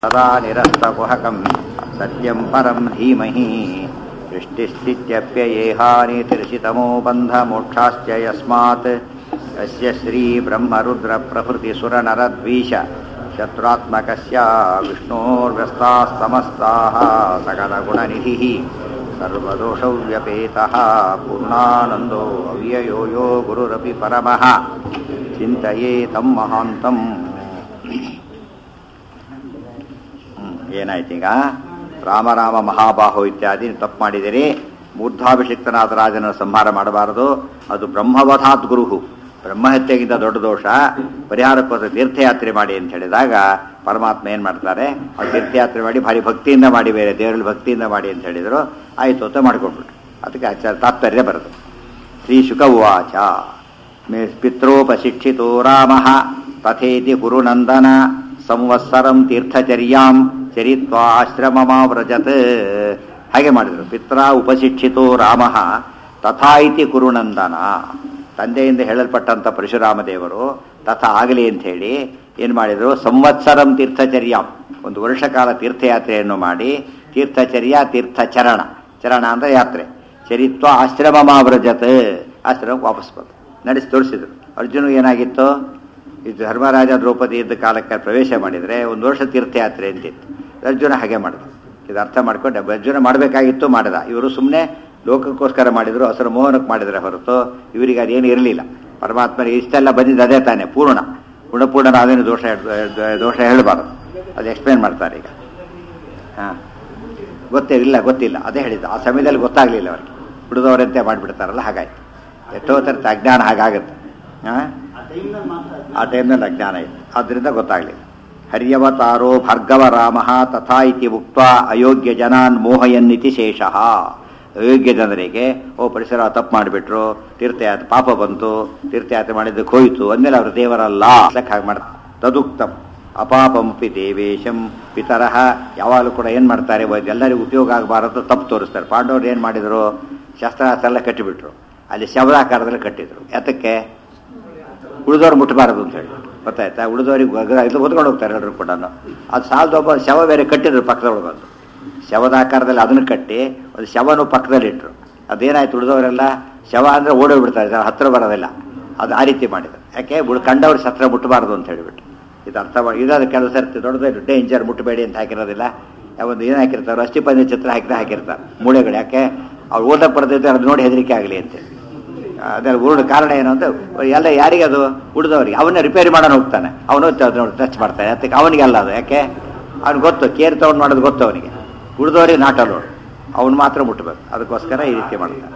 सदा निरस्तकुहकं सत्यं परं धीमहि सृष्टिस्थित्यप्ययेहानितिर्षितमो बन्धमोक्षाश्च यस्मात् यस्य श्रीब्रह्मरुद्रप्रभृतिसुरनरद्वीष शत्रुत्मकस्य विष्णोर्व्यस्ताः समस्ताः सकलगुणनिधिः सर्वदोषव्यपेतः पूर्णानन्दो अव्ययो यो गुरुरपि परमः चिन्तयेतं महान्तम् ಏನಾಯ್ತೀಗ ರಾಮ ರಾಮ ಮಹಾಬಾಹು ಇತ್ಯಾದಿ ತಪ್ಪು ಮಾಡಿದಿರಿ. ಮೂರ್ಧಾಭಿಷಿಕ್ತನಾದ ರಾಜನ ಸಂಹಾರ ಮಾಡಬಾರದು, ಅದು ಬ್ರಹ್ಮವಧಾತ್ ಗುರುಹು, ಬ್ರಹ್ಮಹತ್ಯೆಗಿಂತ ದೊಡ್ಡ ದೋಷ. ಪರಿಹಾರಕ್ಕೋಸ್ಕರ ತೀರ್ಥಯಾತ್ರೆ ಮಾಡಿ ಅಂತ ಹೇಳಿದಾಗ ಪರಮಾತ್ಮ ಏನು ಮಾಡ್ತಾರೆ, ಆ ತೀರ್ಥಯಾತ್ರೆ ಮಾಡಿ ಭಾರಿ ಭಕ್ತಿಯಿಂದ ಮಾಡಿ, ಬೇರೆ ದೇವರಲ್ಲಿ ಭಕ್ತಿಯಿಂದ ಮಾಡಿ ಅಂತ ಹೇಳಿದರು. ಆಯಿತು ಅಂತ ಮಾಡ್ಕೊಂಡ್ಬಿಟ್ರು. ಅದಕ್ಕೆ ತಾತ್ಪರ್ಯ ಬರೋದು. ಶ್ರೀ ಶುಕ ಉವಾಚ ಪಿತ್ರೋಪಶಿಕ್ಷಿತೋ ರಾಮ ತಥೇತಿ ಗುರುನಂದನ ಸಂವತ್ಸರಂ ತೀರ್ಥಚರ್ಯಾಂ ಚರಿತ್ವಾ ಆಶ್ರಮಮಾವ್ರಜತ್. ಹಾಗೆ ಮಾಡಿದರು. ಪಿತ್ರ ಉಪಶಿಕ್ಷಿತೋ ರಾಮ ತಥಾ ಇತಿ ಕುರುನಂದನ, ತಂದೆಯಿಂದ ಹೇಳಲ್ಪಟ್ಟಂಥ ಪರಶುರಾಮ ದೇವರು ತಥಾ ಆಗಲಿ ಅಂಥೇಳಿ ಏನು ಮಾಡಿದರು, ಸಂವತ್ಸರಂ ತೀರ್ಥಚರ್ಯಾಂ, ಒಂದು ವರ್ಷ ಕಾಲ ತೀರ್ಥಯಾತ್ರೆಯನ್ನು ಮಾಡಿ, ತೀರ್ಥಚರ್ಯ ತೀರ್ಥಚರಣ, ಚರಣ ಅಂದರೆ ಯಾತ್ರೆ, ಚರಿತ್ವ ಆಶ್ರಮಮಾವ್ರಜತ್, ಆಶ್ರಮಕ್ಕೆ ವಾಪಸ್ ಬಂದು ನಡೆಸಿ ತೋರಿಸಿದರು. ಅರ್ಜುನ ಏನಾಗಿತ್ತು, ಇದು ಧರ್ಮರಾಜ ದ್ರೌಪದಿ ಇದ್ದ ಕಾಲಕ್ಕೆ ಪ್ರವೇಶ ಮಾಡಿದರೆ ಒಂದು ವರ್ಷ ತೀರ್ಥಯಾತ್ರೆ ಅಂತಿತ್ತು. ಅರ್ಜುನ ಹಾಗೆ ಮಾಡಿದ್ರು. ಇದು ಅರ್ಥ ಮಾಡ್ಕೊಂಡು ಅರ್ಜುನ ಮಾಡಬೇಕಾಗಿತ್ತು, ಮಾಡಿದ. ಇವರು ಸುಮ್ಮನೆ ಲೋಕಕ್ಕೋಸ್ಕರ ಮಾಡಿದರು, ಹಸರು ಮೋಹನಕ್ಕೆ ಮಾಡಿದರೆ ಹೊರತು ಇವರಿಗೆ ಅದೇನು ಇರಲಿಲ್ಲ. ಪರಮಾತ್ಮನಿಗೆ ಇಷ್ಟೆಲ್ಲ ಬಂದಿದ್ದು ಅದೇ ತಾನೇ, ಗುಣಪೂರ್ಣನ ಅದೇನು ದೋಷ ಹೇಳಬಾರದು. ಅದು ಎಕ್ಸ್ಪ್ಲೇನ್ ಮಾಡ್ತಾರೆ ಈಗ. ಹಾಂ, ಗೊತ್ತಿಲ್ಲ ಅದೇ ಹೇಳಿದ್ದು. ಆ ಸಮಯದಲ್ಲಿ ಗೊತ್ತಾಗಲಿಲ್ಲ ಅವರಿಗೆ, ಬಿಡಿದವರಂತೆ ಮಾಡಿಬಿಡ್ತಾರಲ್ಲ, ಹಾಗಾಯ್ತು. ಎಷ್ಟೋ ಥರದ ಅಜ್ಞಾನ ಹಾಗಾಗುತ್ತೆ. ಹಾಂ, ಆ ಟೈಮ್ನಲ್ಲಿ ಅಜ್ಞಾನ ಇತ್ತು, ಆದ್ದರಿಂದ ಗೊತ್ತಾಗಲಿಲ್ಲ. ಹರ್ಯವತಾರೋ ಭಾರ್ಗವ ರಾಮ ತಥಾ ಇತಿ ಉಕ್ತ್ವಾ ಅಯೋಗ್ಯ ಜನಾನ್ ಮೋಹಯನ್ನಿತಿ ಶೇಷಃ. ಅಯೋಗ್ಯ ಜನರಿಗೆ ಪರಿಸರ ತಪ್ಪು ಮಾಡಿಬಿಟ್ರು, ತೀರ್ಥಯಾತ್ರೆ ಪಾಪ ಬಂತು, ತೀರ್ಥಯಾತ್ರೆ ಮಾಡಿದ್ದಕ್ಕೆ ಹೋಯಿತು ಅಂದಮೇಲೆ ಅವರು ದೇವರಲ್ಲ ಹಾಗೆ ಮಾಡ್ತಾರೆ. ತದುಕ್ತಂ ಅಪಾಪಮಪಿ ದೇವೇಶಂ ಪಿತರಃ. ಯಾವಾಗಲೂ ಕೂಡ ಏನು ಮಾಡ್ತಾರೆ, ಎಲ್ಲರಿಗೂ ಉಪಯೋಗ ಆಗಬಾರದು ತಪ್ಪು ತೋರಿಸ್ತಾರೆ. ಪಾಂಡವರು ಏನು ಮಾಡಿದರು, ಶಸ್ತ್ರಾಸ್ತ್ರ ಎಲ್ಲ ಕಟ್ಟಿಬಿಟ್ರು, ಅಲ್ಲಿ ಶವದಾಕಾರದಲ್ಲಿ ಕಟ್ಟಿದ್ರು. ಯಾತಕ್ಕೆ, ಉಳಿದವ್ರು ಮುಟ್ಟಬಾರದು ಅಂತ ಹೇಳಿ. ಗೊತ್ತಾಯ್ತಾ, ಉಳಿದವ್ರಿಗೆ ಇದು ಹೊತ್ಕೊಂಡು ಹೋಗ್ತಾರೆ ಎಲ್ಲರೂ ಕೂಡ. ಅದು ಸಾಲದೊಬ್ಬ ಶವ ಬೇರೆ ಕಟ್ಟಿದ್ರು ಪಕ್ಕದೊಳಗೆ ಬಂದು, ಶವದಾಕಾರದಲ್ಲಿ ಅದನ್ನು ಕಟ್ಟಿ ಒಂದು ಶವನು ಪಕ್ಕದಲ್ಲಿ ಇಟ್ಟರು. ಅದೇನಾಯ್ತು, ಉಳಿದವರೆಲ್ಲ ಶವ ಅಂದರೆ ಓಡೋಗ್ಬಿಡ್ತಾರೆ, ಹತ್ತಿರ ಬರೋದಿಲ್ಲ. ಅದು ಆ ರೀತಿ ಮಾಡಿದ್ರು. ಯಾಕೆ, ಕಂಡವ್ರ ಶಸ್ತ್ರ ಮುಟ್ಟಬಾರ್ದು ಅಂತ ಹೇಳಿಬಿಟ್ಟು. ಇದು ಅರ್ಥ ಮಾಡಿ. ಇದಾದ ಕೆಲವು ಸರ್ತಿ ದೊಡ್ಡದು ಡೇಂಜರ್, ಮುಟ್ಟಬೇಡಿ ಅಂತ ಹಾಕಿರೋದಿಲ್ಲ. ಒಂದು ಏನು ಹಾಕಿರ್ತಾರೆ, ಅಸ್ಥಿಪಂಜ ಚಿತ್ರ ಹಾಕಿರ್ತಾರೆ ಮೂಳೆಗಳು. ಯಾಕೆ, ಅವ್ರು ಓದಕ್ಕೆ ಬರದಿದ್ದರೆ ಅದು ನೋಡಿ ಹೆದರಿಕೆ ಆಗಲಿ ಅಂತೇಳಿ. ಅದರ ಉರುಳು ಕಾರಣ ಏನು ಅಂತ ಎಲ್ಲ ಯಾರಿಗೆ, ಅದು ಉಳಿದವ್ರಿಗೆ. ಅವನ್ನ ರಿಪೇರಿ ಮಾಡೋನು ಹೋಗ್ತಾನೆ, ಅವನು ಟಚ್ ಮಾಡ್ತಾನೆ. ಅದಕ್ಕೆ ಅವನಿಗೆ ಅಲ್ಲ ಅದು. ಯಾಕೆ, ಅವ್ನಿಗೆ ಗೊತ್ತು, ಕೇರ್ ತಗೊಂಡು ಮಾಡೋದು ಗೊತ್ತು ಅವನಿಗೆ. ಉಳಿದವ್ರಿಗೆ ನಾಟಲ್ಲ, ಅವನು ಮಾತ್ರ ಮುಟ್ಟಬೇಕು. ಅದಕ್ಕೋಸ್ಕರ ಈ ರೀತಿ ಮಾಡ್ತಾನೆ.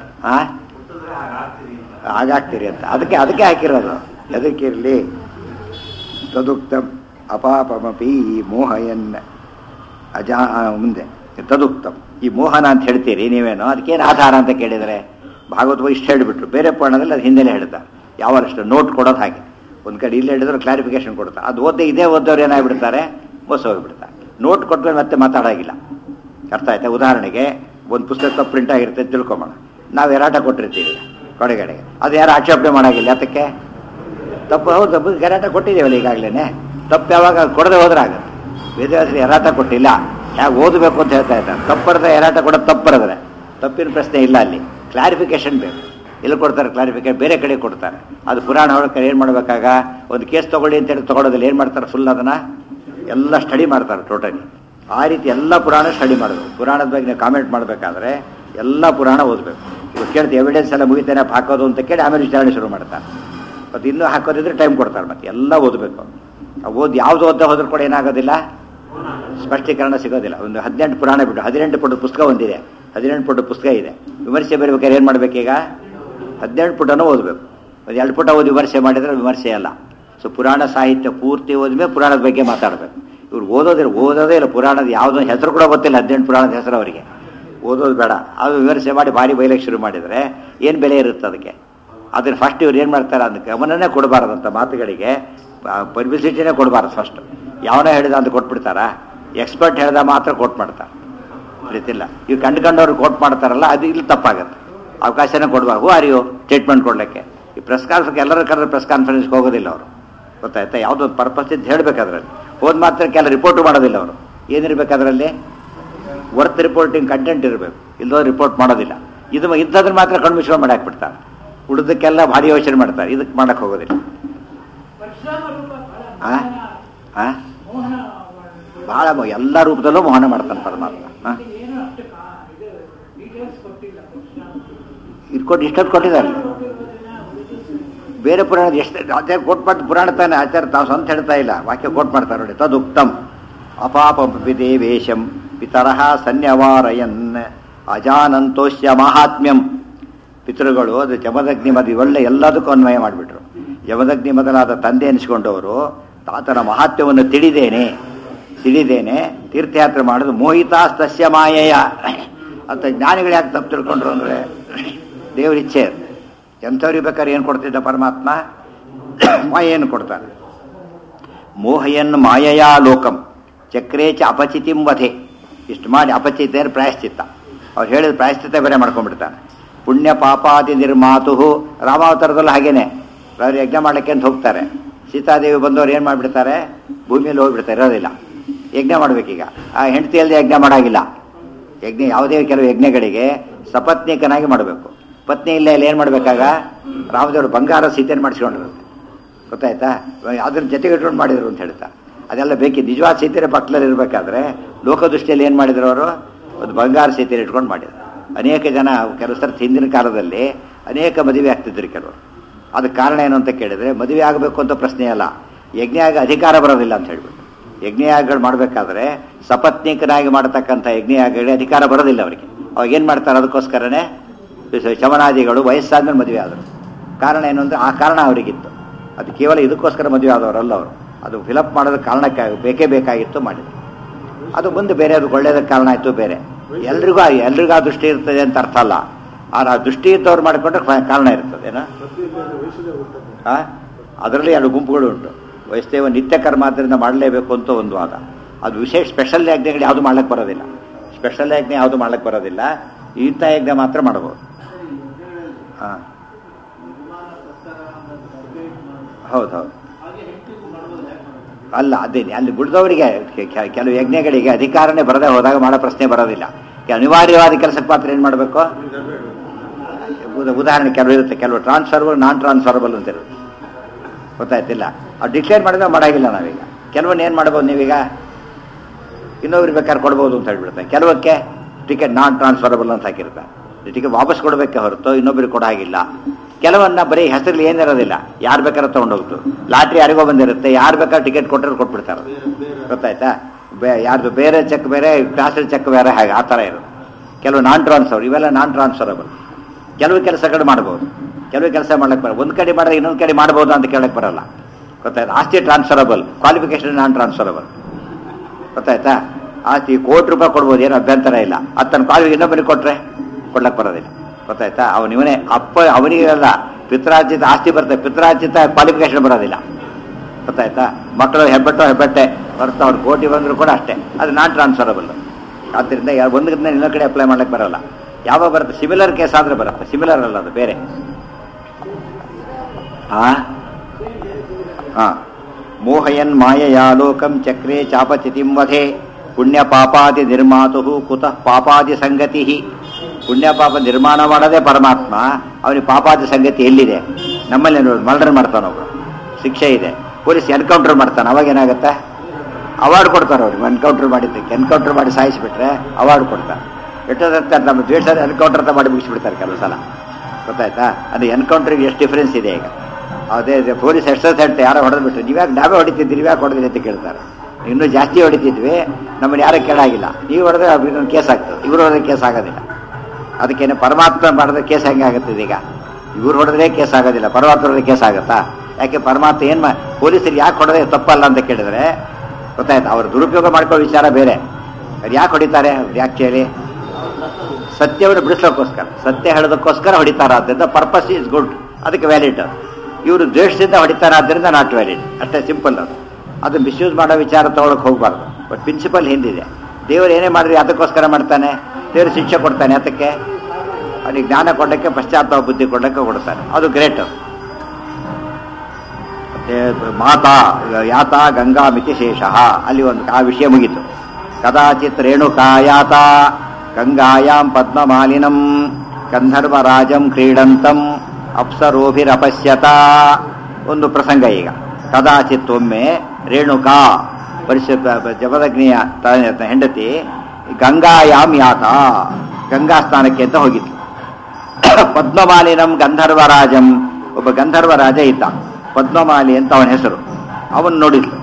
ಹಾಗಾಗ್ತೀರಿ ಅಂತ ಅದಕ್ಕೆ ಹಾಕಿರೋದು. ಅದಕ್ಕಿರಲಿ. ತದುಕ್ತಂ ಅಪಾಪಮಪಿ ಮೋಹಯನ್ ಅಜಾ. ಮುಂದೆ ತದುಕ್ತಂ, ಈ ಮೋಹನ ಅಂತ ಹೇಳ್ತೀರಿ ನೀವೇನೋ, ಅದಕ್ಕೇನು ಆಧಾರ ಅಂತ ಕೇಳಿದರೆ ಭಾಗವತ ಇಷ್ಟು ಹೇಳಿಬಿಟ್ರು. ಬೇರೆ ಪುರಾಣದಲ್ಲಿ ಅದು ಹಿಂದೆನೇ ಹೇಳ್ತಾರೆ. ಯಾವಷ್ಟು ನೋಟ್ ಕೊಡೋದು ಹಾಗೆ. ಒಂದು ಕಡೆ ಇಲ್ಲಿ ಹೇಳಿದ್ರು ಕ್ಲಾರಿಫಿಕೇಶನ್ ಕೊಡ್ತಾರೆ. ಅದು ಇದೇ ಓದೋರು ಏನಾಗ್ಬಿಡ್ತಾರೆ, ಮೋಸ ಹೋಗಿಬಿಡ್ತಾರೆ. ನೋಟ್ ಕೊಟ್ಟರೆ ಮತ್ತೆ ಮಾತಾಡೋಗಿಲ್ಲ. ಅರ್ಥ ಆಯ್ತಾ. ಉದಾಹರಣೆಗೆ ಒಂದು ಪುಸ್ತಕ ಪ್ರಿಂಟ್ ಆಗಿರುತ್ತೆ ತಿಳ್ಕೊಂಬೋಣ. ನಾವು ಎರಾಟ ಕೊಟ್ಟಿರ್ತೀವಿ ಕೊಡೆಗಡೆಗೆ, ಅದು ಯಾರು ಆಕ್ಷೇಪಣೆ ಮಾಡೋಗಿಲ್ಲ. ಅದಕ್ಕೆ ತಪ್ಪು, ಹೌದು ತಪ್ಪು ಎರಾಟ ಕೊಟ್ಟಿದ್ದೀವಲ್ಲ ಈಗಾಗಲೇ. ತಪ್ಪು ಯಾವಾಗ ಕೊಡದೆ ಹೋದ್ರೆ ಆಗುತ್ತೆ. ವೇದವ್ಯಾಸರು ಎರಾಟ ಕೊಟ್ಟಿಲ್ಲ, ಯಾಕೆ ಓದಬೇಕು ಅಂತ ಹೇಳ್ತಾ ಇದ್ದಾರೆ. ತಪ್ಪರದ ಎರಾಟ ಕೊಡೋದು ತಪ್ಪು ಬರೆದ್ರೆ ತಪ್ಪಿನ ಪ್ರಶ್ನೆ ಇಲ್ಲ. ಅಲ್ಲಿ ಕ್ಲಾರಿಫಿಕೇಶನ್ ಬೇಕು. ಎಲ್ಲಿ ಕೊಡ್ತಾರೆ ಕ್ಲಾರಿಫಿಕೇಶನ್, ಬೇರೆ ಕಡೆ ಕೊಡ್ತಾರೆ. ಅದು ಪುರಾಣ ಹೊರಕ್ಕೆ ಏನು ಮಾಡಬೇಕಾಗ, ಒಂದು ಕೇಸ್ ತೊಗೊಳ್ಳಿ ಅಂತೇಳಿ ತೊಗೊಳೋದಿಲ್ಲ. ಏನು ಮಾಡ್ತಾರೆ, ಫುಲ್ ಅದನ್ನು ಎಲ್ಲ ಸ್ಟಡಿ ಮಾಡ್ತಾರೆ ಟೋಟಲಿ. ಆ ರೀತಿ ಎಲ್ಲ ಪುರಾಣ ಸ್ಟಡಿ ಮಾಡಬೇಕು. ಪುರಾಣದ ಬಗ್ಗೆ ನೀವು ಕಾಮೆಂಟ್ ಮಾಡಬೇಕಾದ್ರೆ ಎಲ್ಲ ಪುರಾಣ ಓದಬೇಕು. ಇವಾಗ ಕೇಳ್ತೀವಿ ಎವಿಡೆನ್ಸ್ ಎಲ್ಲ ಮುಗಿತೇನೆ ಹಾಕೋದು ಅಂತ ಕೇಳಿ ಆಮೇಲೆ ವಿಚಾರಣೆ ಶುರು ಮಾಡ್ತಾರೆ. ಮತ್ತು ಇನ್ನೂ ಹಾಕೋದಿದ್ರೆ ಟೈಮ್ ಕೊಡ್ತಾರೆ. ಮತ್ತೆ ಎಲ್ಲ ಓದಬೇಕು. ಓದಿ ಯಾವುದು ಓದ್ತಾ ಹೋದ್ರೂ ಕೂಡ ಏನಾಗೋದಿಲ್ಲ, ಸ್ಪಷ್ಟೀಕರಣ ಸಿಗೋದಿಲ್ಲ. ಒಂದು 18 ಪುರಾಣ ಬಿಟ್ಟು 18 ಪುಟ ಪುಸ್ತಕ ಒಂದಿದೆ, 18 ಪುಟ ಪುಸ್ತಕ ಇದೆ. ವಿಮರ್ಶೆ ಬರಬೇಕಾದ್ರೆ ಏನು ಮಾಡಬೇಕೀಗ, 18 ಪುಟನೂ ಓದಬೇಕು. ಒಂದು 2 ಪುಟ ಓದಿ ವಿಮರ್ಶೆ ಮಾಡಿದರೆ ವಿಮರ್ಶೆ ಅಲ್ಲ. ಸೊ ಪುರಾಣ ಸಾಹಿತ್ಯ ಪೂರ್ತಿ ಓದ್ಮೇಲೆ ಪುರಾಣದ ಬಗ್ಗೆ ಮಾತಾಡಬೇಕು. ಇವ್ರು ಓದೋದೇ ಇಲ್ಲ. ಪುರಾಣದ ಯಾವುದೋ ಹೆಸರು ಕೂಡ ಗೊತ್ತಿಲ್ಲ, 18 ಪುರಾಣದ ಹೆಸರು ಅವರಿಗೆ. ಓದೋದು ಬೇಡ. ಅದು ವಿಮರ್ಶೆ ಮಾಡಿ ಭಾರಿ ಬೈಲಕ್ಕೆ ಶುರು ಮಾಡಿದರೆ ಏನು ಬೆಲೆ ಇರುತ್ತೆ ಅದಕ್ಕೆ. ಅದನ್ನು ಫಸ್ಟ್ ಇವ್ರು ಏನು ಮಾಡ್ತಾರೆ, ಅದಕ್ಕೆ ಗಮನನೇ ಕೊಡಬಾರದಂಥ ಮಾತುಗಳಿಗೆ ಪಬ್ಲಿಸಿಟಿನೇ ಕೊಡಬಾರ್ದು. ಫಸ್ಟ್ ಯಾವನೋ ಹೇಳಿದ ಅಂತ ಕೊಟ್ಬಿಡ್ತಾರಾ, ಎಕ್ಸ್ಪರ್ಟ್ ಹೇಳ್ದ ಮಾತ್ರ ಕೋಟ್ ಮಾಡ್ತಾರೆ. ರೀತಿಲ್ಲ, ಇವು ಕಂಡುಕೊಂಡವ್ರು ಕೋಟ್ ಮಾಡ್ತಾರಲ್ಲ, ಅದು ಇಲ್ಲಿ ತಪ್ಪಾಗುತ್ತೆ. ಅವಕಾಶನೇ ಕೊಡಬಾರ್ದು. ಹೂ ಆರ್ ಯು ಸ್ಟೇಟ್ಮೆಂಟ್ ಕೊಡಲಿಕ್ಕೆ. ಈ ಪ್ರೆಸ್ ಕಾನ್ಫರೆನ್ಸ್ ಎಲ್ಲರ ಕರೆದ್ರೆ ಪ್ರೆಸ್ ಕಾನ್ಫರೆನ್ಸ್ಗೆ ಹೋಗೋದಿಲ್ಲ ಅವರು. ಗೊತ್ತಾಯ್ತಾ, ಯಾವುದೋ ಪರ್ಪಸ್ ಇದ್ದು ಹೇಳಬೇಕು. ಅದರಲ್ಲಿ ಹೋದ ಮಾತ್ರಕ್ಕೆಲ್ಲ ರಿಪೋರ್ಟು ಮಾಡೋದಿಲ್ಲ ಅವರು. ಏನಿರ್ಬೇಕು ಅದರಲ್ಲಿ? ವರ್ತ್ ರಿಪೋರ್ಟಿಂಗ್ ಕಂಟೆಂಟ್ ಇರಬೇಕು, ಇಲ್ಲದೋ ರಿಪೋರ್ಟ್ ಮಾಡೋದಿಲ್ಲ. ಇದು ಇಂಥದ್ರ ಮಾತ್ರ ಕಣ್ಮಿಶ್ರಣ ಮಾಡಿ ಹಾಕ್ಬಿಡ್ತಾರೆ. ಉಳಿದಕ್ಕೆಲ್ಲ ಭಾರಿ ಯೋಚನೆ ಮಾಡ್ತಾರೆ, ಇದಕ್ಕೆ ಮಾಡಕ್ಕೆ ಹೋಗೋದಿಲ್ಲ. ಬಹಳ ಎಲ್ಲ ರೂಪದಲ್ಲೂ ಮೋಹನ ಮಾಡ್ತಾನೆ ಪರಮಾತ್ಮ. ಇಟ್ಕೊಟ್ಟು ಇಷ್ಟೊತ್ತು ಕೊಟ್ಟಿದ್ದಾರೆ. ಬೇರೆ ಪುರಾಣ ಎಷ್ಟು ಅದೇ ಕೋಟ್ ಮಾಡಿ ಪುರಾಣ ತಾನೆ ಆಚಾರ್ಯ ತಾವು ಸ್ವಂತ ಹೇಳ್ತಾ ಇಲ್ಲ, ವಾಕ್ಯ ಕೋಟ್ ಮಾಡ್ತಾರೆ ನೋಡಿ. ತದುಕ್ತಂ ಅಪಾಪ ದೇವೇಶಂ ಪಿತರಃ ಸನ್ಯವಾರಯನ್ ಅಜಾನಂತೋಷ್ಯ ಮಾಹಾತ್ಮ್ಯಂ. ಪಿತೃಗಳು ಅದು ಜಮದಗ್ನಿ ಮದಿ ಒಳ್ಳೆ ಎಲ್ಲದಕ್ಕೂ ಅನ್ವಯ ಮಾಡಿಬಿಟ್ರು. ಜಮದಗ್ನಿ ಮೊದಲಾದ ತಂದೆ ಎನಿಸ್ಕೊಂಡವರು ತಾತನ ಮಹಾತ್ಮ್ಯವನ್ನು ತಿಳಿದೇನೆ ತೀರ್ಥಯಾತ್ರೆ ಮಾಡೋದು ಮೋಹಿತಾಸ್ತಸ್ಯ ಮಾಯೆಯ ಅಂತ ಜ್ಞಾನಿಗಳು ಯಾಕೆ ತಪ್ಪು ತಿಳ್ಕೊಂಡ್ರು ಅಂದರೆ ದೇವ್ರ ಇಚ್ಛೆ. ಎಂಥವ್ರಿಗೆ ಬೇಕಾದ್ರೆ ಏನು ಕೊಡ್ತಿದ್ದ ಪರಮಾತ್ಮ? ಮಾಯೆಯನ್ನು ಕೊಡ್ತಾನೆ. ಮೋಹಯನ್ ಮಾಯೆಯ ಲೋಕಂ ಚಕ್ರೇಚ ಅಪಚಿತಿಂ ವಧೆ. ಇಷ್ಟು ಮಾಡಿ ಅಪಚಿತ ಪ್ರಾಯಶ್ಚಿತ್ತ. ಅವ್ರು ಹೇಳಿದ ಪ್ರಾಯಶ್ಚಿತ್ತ ಬೇರೆ ಮಾಡ್ಕೊಂಡ್ಬಿಡ್ತಾನೆ. ಪುಣ್ಯ ಪಾಪಾದಿ ನಿರ್ಮಾತು. ರಾಮಾವತಾರದಲ್ಲೂ ಹಾಗೇನೆ, ಅವ್ರು ಯಜ್ಞ ಮಾಡ್ಲಿಕ್ಕೆ ಅಂತ ಹೋಗ್ತಾರೆ. ಸೀತಾದೇವಿ ಬಂದವ್ರು ಏನು ಮಾಡಿಬಿಡ್ತಾರೆ? ಭೂಮಿಯಲ್ಲಿ ಹೋಗ್ಬಿಡ್ತಾರೆ, ಇರೋದಿಲ್ಲ. ಯಜ್ಞ ಮಾಡ್ಬೇಕೀಗ. ಆ ಹೆಂಡತಿ ಅಲ್ಲದೆ ಯಜ್ಞ ಮಾಡೋಂಗಿಲ್ಲ. ಯಜ್ಞ ಯಾವುದೇ ಕೆಲವು ಯಜ್ಞಗಳಿಗೆ ಸಪತ್ನೀಕನಾಗಿ ಮಾಡಬೇಕು. ಪತ್ನಿ ಇಲ್ಲ ಇಲ್ಲಿ ಏನು ಮಾಡಬೇಕಾಗ? ರಾಮದೇವರು ಬಂಗಾರ ಸೀತೆಯನ್ನು ಮಾಡಿಸ್ಕೊಂಡಿರುತ್ತೆ, ಗೊತ್ತಾಯ್ತಾ? ಅದ್ರ ಜೊತೆಗೆ ಇಟ್ಕೊಂಡು ಮಾಡಿದ್ರು ಅಂತ ಹೇಳ್ತಾ. ಅದೆಲ್ಲ ಬೇಕಿದ್ದು ನಿಜವಾದ ಸೀತೆಯ ಪಕ್ಕದಲ್ಲಿ ಇರಬೇಕಾದ್ರೆ ಲೋಕದೃಷ್ಟಿಯಲ್ಲಿ ಏನು ಮಾಡಿದ್ರು ಅವರು? ಒಂದು ಬಂಗಾರ ಸೀತೆಯನ್ನು ಇಟ್ಕೊಂಡು ಮಾಡಿದ್ರು. ಅನೇಕ ಜನ ಕೆಲವು ಸರ್ತಿ ಹಿಂದಿನ ಕಾಲದಲ್ಲಿ ಅನೇಕ ಮದುವೆ ಆಗ್ತಿದ್ರು ಕೆಲವರು. ಅದಕ್ಕೆ ಕಾರಣ ಏನು ಅಂತ ಕೇಳಿದರೆ, ಮದುವೆ ಆಗಬೇಕು ಅಂತ ಪ್ರಶ್ನೆ ಅಲ್ಲ, ಯಜ್ಞಯಾಗ ಅಧಿಕಾರ ಬರೋದಿಲ್ಲ ಅಂತ ಹೇಳ್ಬಿಟ್ಟು. ಯಜ್ಞಯಾಗಗಳು ಮಾಡಬೇಕಾದ್ರೆ ಸಪತ್ನೀಕನಾಗಿ ಮಾಡತಕ್ಕಂಥ ಯಜ್ಞಯಾಗಗಳಿಗೆ ಅಧಿಕಾರ ಬರೋದಿಲ್ಲ ಅವರಿಗೆ. ಅವಾಗ ಏನು ಮಾಡ್ತಾರೆ? ಅದಕ್ಕೋಸ್ಕರನೇ ಶಮನಾದಿಗಳು ವಯಸ್ಸಾದ್ಮೇಲೆ ಮದುವೆ ಆದರು. ಕಾರಣ ಏನು ಅಂದರೆ ಆ ಕಾರಣ ಅವರಿಗಿತ್ತು. ಅದು ಕೇವಲ ಇದಕ್ಕೋಸ್ಕರ ಮದುವೆ ಆದವರಲ್ಲ ಅವರು. ಅದು ಫಿಲಪ್ ಮಾಡೋದಕ್ಕೆ ಕಾರಣಕ್ಕೆ ಬೇಕೇ ಬೇಕಾಗಿತ್ತು, ಮಾಡಿದ್ರು. ಅದು ಮುಂದೆ ಬೇರೆ ಅದಕ್ಕೆ ಒಳ್ಳೆಯದಕ್ಕೆ ಕಾರಣ ಆಯಿತು. ಬೇರೆ ಎಲ್ರಿಗೂ ಆ ದೃಷ್ಟಿ ಇರ್ತದೆ ಅಂತ ಅರ್ಥ ಅಲ್ಲ. ಆ ದೃಷ್ಟಿ ಇದ್ದವ್ರು ಮಾಡಿಕೊಂಡ್ರೆ ಕಾರಣ ಇರ್ತದೆ. ಏನೋ ಅದರಲ್ಲಿ ಎರಡು ಗುಂಪುಗಳು ಉಂಟು. ವೈಷ್ಣವ ನಿತ್ಯ ಕರ್ಮ ಆದ್ದರಿಂದ ಮಾಡಲೇಬೇಕು ಅಂತ ಒಂದು ವಾದ. ಅದು ವಿಶೇಷ ಸ್ಪೆಷಲ್ ಯಜ್ಞಗಳು ಯಾವುದು ಮಾಡ್ಲಿಕ್ಕೆ ಬರೋದಿಲ್ಲ. ಸ್ಪೆಷಲ್ ಯಜ್ಞ ಯಾವುದು ಮಾಡ್ಲಿಕ್ಕೆ ಬರೋದಿಲ್ಲ. ಇಂಥ ಯಜ್ಞ ಮಾತ್ರ ಮಾಡಬಹುದು. ಹಾಂ, ಹೌದು. ಅಲ್ಲ, ಅದೇ ಅಲ್ಲಿ ಬಿಡ್ದವರಿಗೆ ಕೆಲವು ಯಜ್ಞಗಳಿಗೆ ಅಧಿಕಾರನೇ ಬರದೇ ಹೋದಾಗ ಮಾಡೋ ಪ್ರಶ್ನೆ ಬರೋದಿಲ್ಲ. ಅನಿವಾರ್ಯವಾದ ಕೆಲಸಕ್ಕೆ ಮಾತ್ರ ಏನು ಮಾಡಬೇಕು? ಉದಾಹರಣೆ ಕೆಲವು ಇರುತ್ತೆ, ಕೆಲವು ಟ್ರಾನ್ಸ್ಫರ್ಬಲ್, ನಾನ್ ಟ್ರಾನ್ಸ್ಫರ್ಬಲ್ ಅಂತ ಇರುತ್ತೆ, ಗೊತ್ತಾಯ್ತಿಲ್ಲ. ಅದು ಡಿಕ್ಲೇರ್ ಮಾಡಿದ್ರೆ ಮಾಡೋಂಗಿಲ್ಲ ನಾವೀಗ. ಕೆಲವನ್ನ ಏನು ಮಾಡ್ಬೋದು ನೀವೀಗ? ಇನ್ನೊಬ್ರಿಗೆ ಬೇಕಾದ್ರೆ ಕೊಡ್ಬೋದು ಅಂತ ಹೇಳ್ಬಿಡ್ತಾರೆ. ಕೆಲವಕ್ಕೆ ಟಿಕೆಟ್ ನಾನ್ ಟ್ರಾನ್ಸ್ಫರಬಲ್ ಅಂತ ಹಾಕಿರ್ತಾರೆ. ಟಿಕೆಟ್ ವಾಪಸ್ ಕೊಡಬೇಕೆ ಹೊರತು ಇನ್ನೊಬ್ರಿಗೆ ಕೊಡ ಹಾಗಿಲ್ಲ. ಕೆಲವನ್ನ ಬರೀ ಹೆಸರಲ್ಲಿ ಏನಿರೋದಿಲ್ಲ, ಯಾರು ಬೇಕಾದ್ರೆ ತೊಗೊಂಡೋಗ್ತು. ಲಾಟ್ರಿ ಯಾರಿಗೋ ಬಂದಿರುತ್ತೆ, ಯಾರು ಬೇಕಾದ್ರೆ ಟಿಕೆಟ್ ಕೊಟ್ಟರೆ ಕೊಟ್ಬಿಡ್ತಾರೆ, ಗೊತ್ತಾಯ್ತಾ? ಯಾರ್ದು ಬೇರೆ ಚೆಕ್ ಬೇರೆ, ಕ್ಲಾಸಲ್ ಚೆಕ್ ಬೇರೆ, ಹಾಗೆ ಆ ಥರ ಇರೋದು. ಕೆಲವು ನಾನ್ ಟ್ರಾನ್ಸ್ಫರ್, ಇವೆಲ್ಲ ನಾನ್ ಟ್ರಾನ್ಸ್ಫರಬಲ್. ಕೆಲವು ಕೆಲಸಗಳು ಮಾಡ್ಬೋದು, ಕೆಲವು ಕೆಲಸ ಮಾಡ್ಲಿಕ್ಕೆ ಬರಲ್ಲ. ಒಂದು ಕಡೆ ಮಾಡಿದ್ರೆ ಇನ್ನೊಂದು ಕಡೆ ಮಾಡ್ಬೋದು ಅಂತ ಕೇಳಕ್ಕೆ ಬರಲ್ಲ, ಗೊತ್ತಾಯ್ತಾ? ಆಸ್ತಿ ಟ್ರಾನ್ಸ್ಫರಬಲ್, ಕ್ವಾಲಿಫಿಕೇಶನ್ ನಾನ್ ಟ್ರಾನ್ಸ್ಫರಬಲ್, ಗೊತ್ತಾಯ್ತಾ? ಆಸ್ತಿ ₹1,00,00,000 ಕೊಡ್ಬೋದು, ಏನು ಅಭ್ಯಂತರ ಇಲ್ಲ. ತನ್ನ ಕ್ವಾಲಿಫಿಕೇಶನ್ ಇನ್ನೊಬ್ಬರಿಗೆ ಕೊಟ್ಟರೆ ಕೊಡ್ಲಕ್ಕೆ ಬರೋದಿಲ್ಲ, ಗೊತ್ತಾಯ್ತಾ? ಅವನಿವನೇ ಅಪ್ಪ, ಅವನಿಗೆಲ್ಲ ಪಿತ್ರಾರ್ಜಿತ ಆಸ್ತಿ ಬರ್ತದೆ, ಪಿತ್ರಾರ್ಜಿತ ಕ್ವಾಲಿಫಿಕೇಶನ್ ಬರೋದಿಲ್ಲ, ಗೊತ್ತಾಯ್ತಾ? ಮಕ್ಕಳು ಹೆಬ್ಬೆಟ್ಟೆ ಬರ್ತಾ ಅವ್ರು ಕೋಟಿ ಬಂದರೂ ಕೂಡ ಅಷ್ಟೇ, ಅದು ನಾನ್ ಟ್ರಾನ್ಸ್ಫರಬಲ್. ಆದ್ದರಿಂದ ಒಂದರಿಂದ ಇನ್ನೊಂದು ಕಡೆ ಅಪ್ಲೈ ಮಾಡ್ಲಿಕ್ಕೆ ಬರೋಲ್ಲ. ಯಾವಾಗ ಬರುತ್ತೆ? ಸಿಮಿಲರ್ ಕೇಸ್ ಆದರೆ ಬರುತ್ತೆ, ಸಿಮಿಲರ್ ಅಲ್ಲ, ಅದು ಬೇರೆ. ಮೋಹಯನ್ ಮಾಯಯಾ ಲೋಕಂ ಚಕ್ರೇ ಚಾಪಚಿತಿಂ ವಧೆ ಪುಣ್ಯ ಪಾಪಾದಿ ನಿರ್ಮಾತು ಕುತಃ ಪಾಪಾದಿ ಸಂಗತಿ. ಪುಣ್ಯ ಪಾಪ ನಿರ್ಮಾಣ ಮಾಡೋದೇ ಪರಮಾತ್ಮ, ಅವನಿಗೆ ಪಾಪಾದಿ ಸಂಗತಿ ಎಲ್ಲಿದೆ? ನಮ್ಮಲ್ಲಿ ಮರ್ಡರ್ ಮಾಡ್ತಾನೊಬ್ರು, ಶಿಕ್ಷೆ ಇದೆ. ಪೊಲೀಸ್ ಎನ್ಕೌಂಟರ್ ಮಾಡ್ತಾನೆ, ಅವಾಗ ಏನಾಗುತ್ತೆ? ಅವಾರ್ಡ್ ಕೊಡ್ತಾರೆ ಅವ್ರಿಗೆ. ಎನ್ಕೌಂಟರ್ ಮಾಡಿದ್ದಕ್ಕೆ, ಎನ್ಕೌಂಟರ್ ಮಾಡಿ ಸಾಯಿಸಿಬಿಟ್ರೆ ಅವಾರ್ಡ್ ಕೊಡ್ತಾರೆ. ಎಷ್ಟೊತ್ತ ನಮ್ಮ ದ್ವೇಷ ಎನ್ಕೌಂಟರ್ ಅಂತ ಮಾಡಿ ಮುಗಿಸ್ಬಿಡ್ತಾರೆ ಕೆಲವು ಸಲ, ಗೊತ್ತಾಯ್ತಾ? ಅದು ಎನ್ಕೌಂಟ್ರಿಗೆ ಎಷ್ಟು ಡಿಫ್ರೆನ್ಸ್ ಇದೆ ಈಗ. ಅದೇ ಪೊಲೀಸ್ ಎಷ್ಟೊತ್ತು ಹೇಳ್ತೆ, ಯಾರೋ ಹೊಡೆದ್ಬಿಟ್ರೆ ನೀವ್ಯಾಕೆ ನಾವೇ ಹೊಡಿತಿದ್ವಿ, ನೀವ್ಯಾಕೆ ಹೊಡೆದ್ರಿ ಅಂತ ಕೇಳ್ತಾರೆ. ಇನ್ನೂ ಜಾಸ್ತಿ ಹೊಡಿತಿದ್ವಿ, ನಮ್ಮನ್ನು ಯಾರೂ ಕೇಳಾಗಿಲ್ಲ. ನೀವು ಹೊಡೆದ್ರೆ ಇನ್ನೊಂದು ಕೇಸ್ ಆಗ್ತದೆ, ಇವರು ಹೊಡೆದ್ರೆ ಕೇಸ್ ಆಗೋದಿಲ್ಲ. ಅದಕ್ಕೇನೆ ಪರಮಾತ್ಮ ಮಾಡಿದ್ರೆ ಕೇಸ್ ಹೆಂಗೆ ಆಗುತ್ತದೆ? ಈಗ ಇವ್ರು ಹೊಡೆದ್ರೆ ಕೇಸ್ ಆಗೋದಿಲ್ಲ, ಪರಮಾತ್ಮ ಹೊಡೆದ್ರೆ ಕೇಸ್ ಆಗುತ್ತಾ? ಯಾಕೆ ಪರಮಾತ್ಮ ಏನು ಪೊಲೀಸರು ಯಾಕೆ ಹೊಡೆದ್ರೆ ತಪ್ಪಲ್ಲ ಅಂತ ಕೇಳಿದ್ರೆ, ಗೊತ್ತಾಯ್ತು? ಅವ್ರು ದುರುಪಯೋಗ ಮಾಡ್ಕೊಳ್ಳೋ ವಿಚಾರ ಬೇರೆ. ಅವ್ರು ಯಾಕೆ ಹೊಡಿತಾರೆ? ಯಾಕೆ ಹೇಳಿ? ಸತ್ಯವನ್ನು ಬಿಡಿಸೋಕ್ಕೋಸ್ಕರ, ಸತ್ಯ ಹೇಳೋದಕ್ಕೋಸ್ಕರ ಹೊಡಿತಾರ. ಆದ್ದರಿಂದ ಪರ್ಪಸ್ ಈಸ್ ಗುಡ್, ಅದಕ್ಕೆ ವ್ಯಾಲಿಡ್. ಇವರು ದ್ವೇಷದಿಂದ ಹೊಡಿತಾರ, ಆದ್ದರಿಂದ ನಾಟ್ ವ್ಯಾಲಿಡ್, ಅಷ್ಟೇ ಸಿಂಪಲ್. ಅದು ಮಿಸ್ಯೂಸ್ ಮಾಡೋ ವಿಚಾರ ತೊಗೊಳಕ್ಕೆ ಹೋಗಬಾರ್ದು. ಬಟ್ ಪ್ರಿನ್ಸಿಪಲ್ ಹಿಂದಿದೆ. ದೇವರು ಏನೇ ಮಾಡಿದ್ರೆ ಅದಕ್ಕೋಸ್ಕರ ಮಾಡ್ತಾನೆ, ದೇವರು ಶಿಕ್ಷೆ ಕೊಡ್ತಾನೆ. ಅದಕ್ಕೆ ಅವನಿಗೆ ಜ್ಞಾನ ಕೊಡೋಕ್ಕೆ, ಪಶ್ಚಾತ್ತಾಪ ಬುದ್ಧಿ ಕೊಡೋಕ್ಕೆ ಕೊಡ್ತಾನೆ, ಅದು ಗ್ರೇಟ್. ಮಾತಾ ಯಾತಾ ಗಂಗಾ ಮಿತಿ ಶೇಷ, ಅಲ್ಲಿ ಒಂದು ಆ ವಿಷಯ ಮುಗೀತು. ಕದಾಚಿತ್ ರೇಣುಕಾಯಾತ ಗಂಗಾಯಾಂ ಪದ್ಮಮಾಲಿನಂ ಗಂಧರ್ವರಾಜಂ ಕ್ರೀಡಂತಂ ಅಪ್ಸರೋಭಿರಪಶ್ಯತ. ಒಂದು ಪ್ರಸಂಗ ಈಗ. ಕದಾಚಿತ್ ಒಮ್ಮೆ ರೇಣುಕಾ ಜಮದಗ್ನಿಯ ಹೆಂಡತಿ ಗಂಗಾಯಾಮ್ ಯಾತ ಗಂಗಾ ಸ್ನಾನಕ್ಕೆ ಅಂತ ಹೋಗಿತ್ತು. ಪದ್ಮಮಾಲಿನಂ ಗಂಧರ್ವರಾಜಂ ಒಬ್ಬ ಗಂಧರ್ವರಾಜ ಇದ್ದ, ಪದ್ಮಮಾಲಿ ಅಂತ ಅವನ ಹೆಸರು. ಅವನು ನೋಡಿದ್ಲು.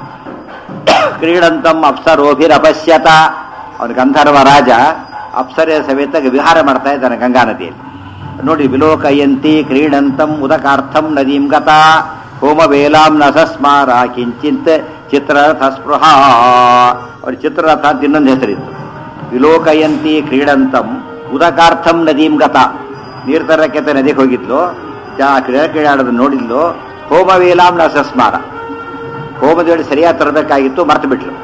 ಕ್ರೀಡಂತಂ ಅಪ್ಸರೋಭಿರಪಶ್ಯತ ಅವನು ಗಂಧರ್ವರಾಜ ಅಪ್ಸರೆಯ ಸಮೇತ ವಿಹಾರ ಮಾಡ್ತಾ ಇದ್ದಾನೆ ಗಂಗಾ ನದಿಯಲ್ಲಿ. ನೋಡಿ, ವಿಲೋಕಯಂತಿ ಕ್ರೀಡಂತಂ ಉದಕಾರ್ಥಂ ನದೀಂ ಗತಾ ಹೋಮವೇಲಾಂ ನ ಸಸ್ಮಾರ ಕಿಂಚಿತ್ ಚಿತ್ರರಥ ಸ್ಪೃಹ. ಅವ್ರ ಚಿತ್ರರಥ ಅಂತ ಇನ್ನೊಂದು ಹೆಸರಿತ್ತು. ವಿಲೋಕಯಂತಿ ಕ್ರೀಡಂತಂ ಉದಕಾರ್ಥಂ ನದೀಂ ಗತಾ ನೀರು ತರಕ್ಕೆ ನದಿಗೆ ಹೋಗಿದ್ಲು. ಕ್ರೀಡಾಡೋದು ನೋಡಿದ್ಲು. ಹೋಮವೇಲಾಂ ನ ಸಸ್ಮಾರ ಹೋಮದೇಳಿ ಸರಿಯಾಗಿ ತರಬೇಕಾಗಿತ್ತು, ಮರ್ತು ಬಿಟ್ಲು.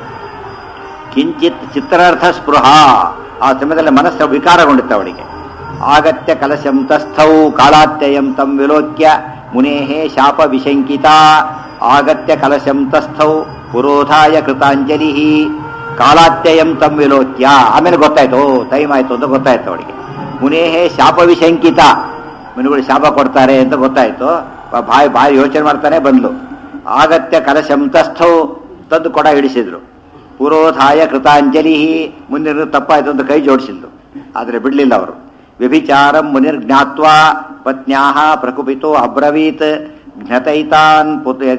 ಕಿಂಚಿತ್ ಚಿತ್ರಾರ್ಥ ಸ್ಪೃಹ ಆ ಸಮಯದಲ್ಲಿ ಮನಸ್ಸು ವಿಕಾರಗೊಂಡಿತ್ತು ಅವಳಿಗೆ. ಆಗತ್ಯ ಕಲಶಂ ತಸ್ಥೌ ಕಾಳಾತ್ಯಯಂ ತಂ ವಿಲೋಕ್ಯ ಮುನೇಹೇ ಶಾಪ ವಿಶಂಕಿತ. ಆಗತ್ಯ ಕಲಶಂ ತಸ್ಥೌ ಪುರೋಧಾಯ ಕೃತಾಂಜಲಿ ಕಾಳಾತ್ಯಯಂ ತಂ ವಿಲೋಕ್ಯ. ಆಮೇಲೆ ಗೊತ್ತಾಯ್ತು, ಟೈಮ್ ಆಯ್ತು ಅಂತ ಗೊತ್ತಾಯ್ತು ಅವಳಿಗೆ. ಮುನೇಹೇ ಶಾಪ ವಿಶಂಕಿತ, ಮುನಿಗಳು ಶಾಪ ಕೊಡ್ತಾರೆ ಅಂತ ಗೊತ್ತಾಯ್ತು. ಬಾಯಿ ಯೋಚನೆ ಮಾಡ್ತಾನೆ ಬಂದ್ಲು. ಆಗತ್ಯ ಕಲಶಂ ತಸ್ಥೌ ತಂದು ಕೊಡ ಹಿಡಿಸಿದ್ರು. ಪುರೋಧಾಯ ಕೃತಾಂಜಲಿ ಮುಂದಿನ ತಪ್ಪಾಯ್ತು ಅಂತ ಕೈ ಜೋಡಿಸಿದ್ರು. ಆದರೆ ಬಿಡ್ಲಿಲ್ಲ ಅವರು. ವ್ಯಭಿಚಾರಂ ಮುನಿರ್ಜ್ಞಾತ್ವಾ ಪತ್ನ್ಯಾಹ ಪ್ರಕುಪಿತೋ ಅಬ್ರವೀತ್ ಘತೈತಾನ್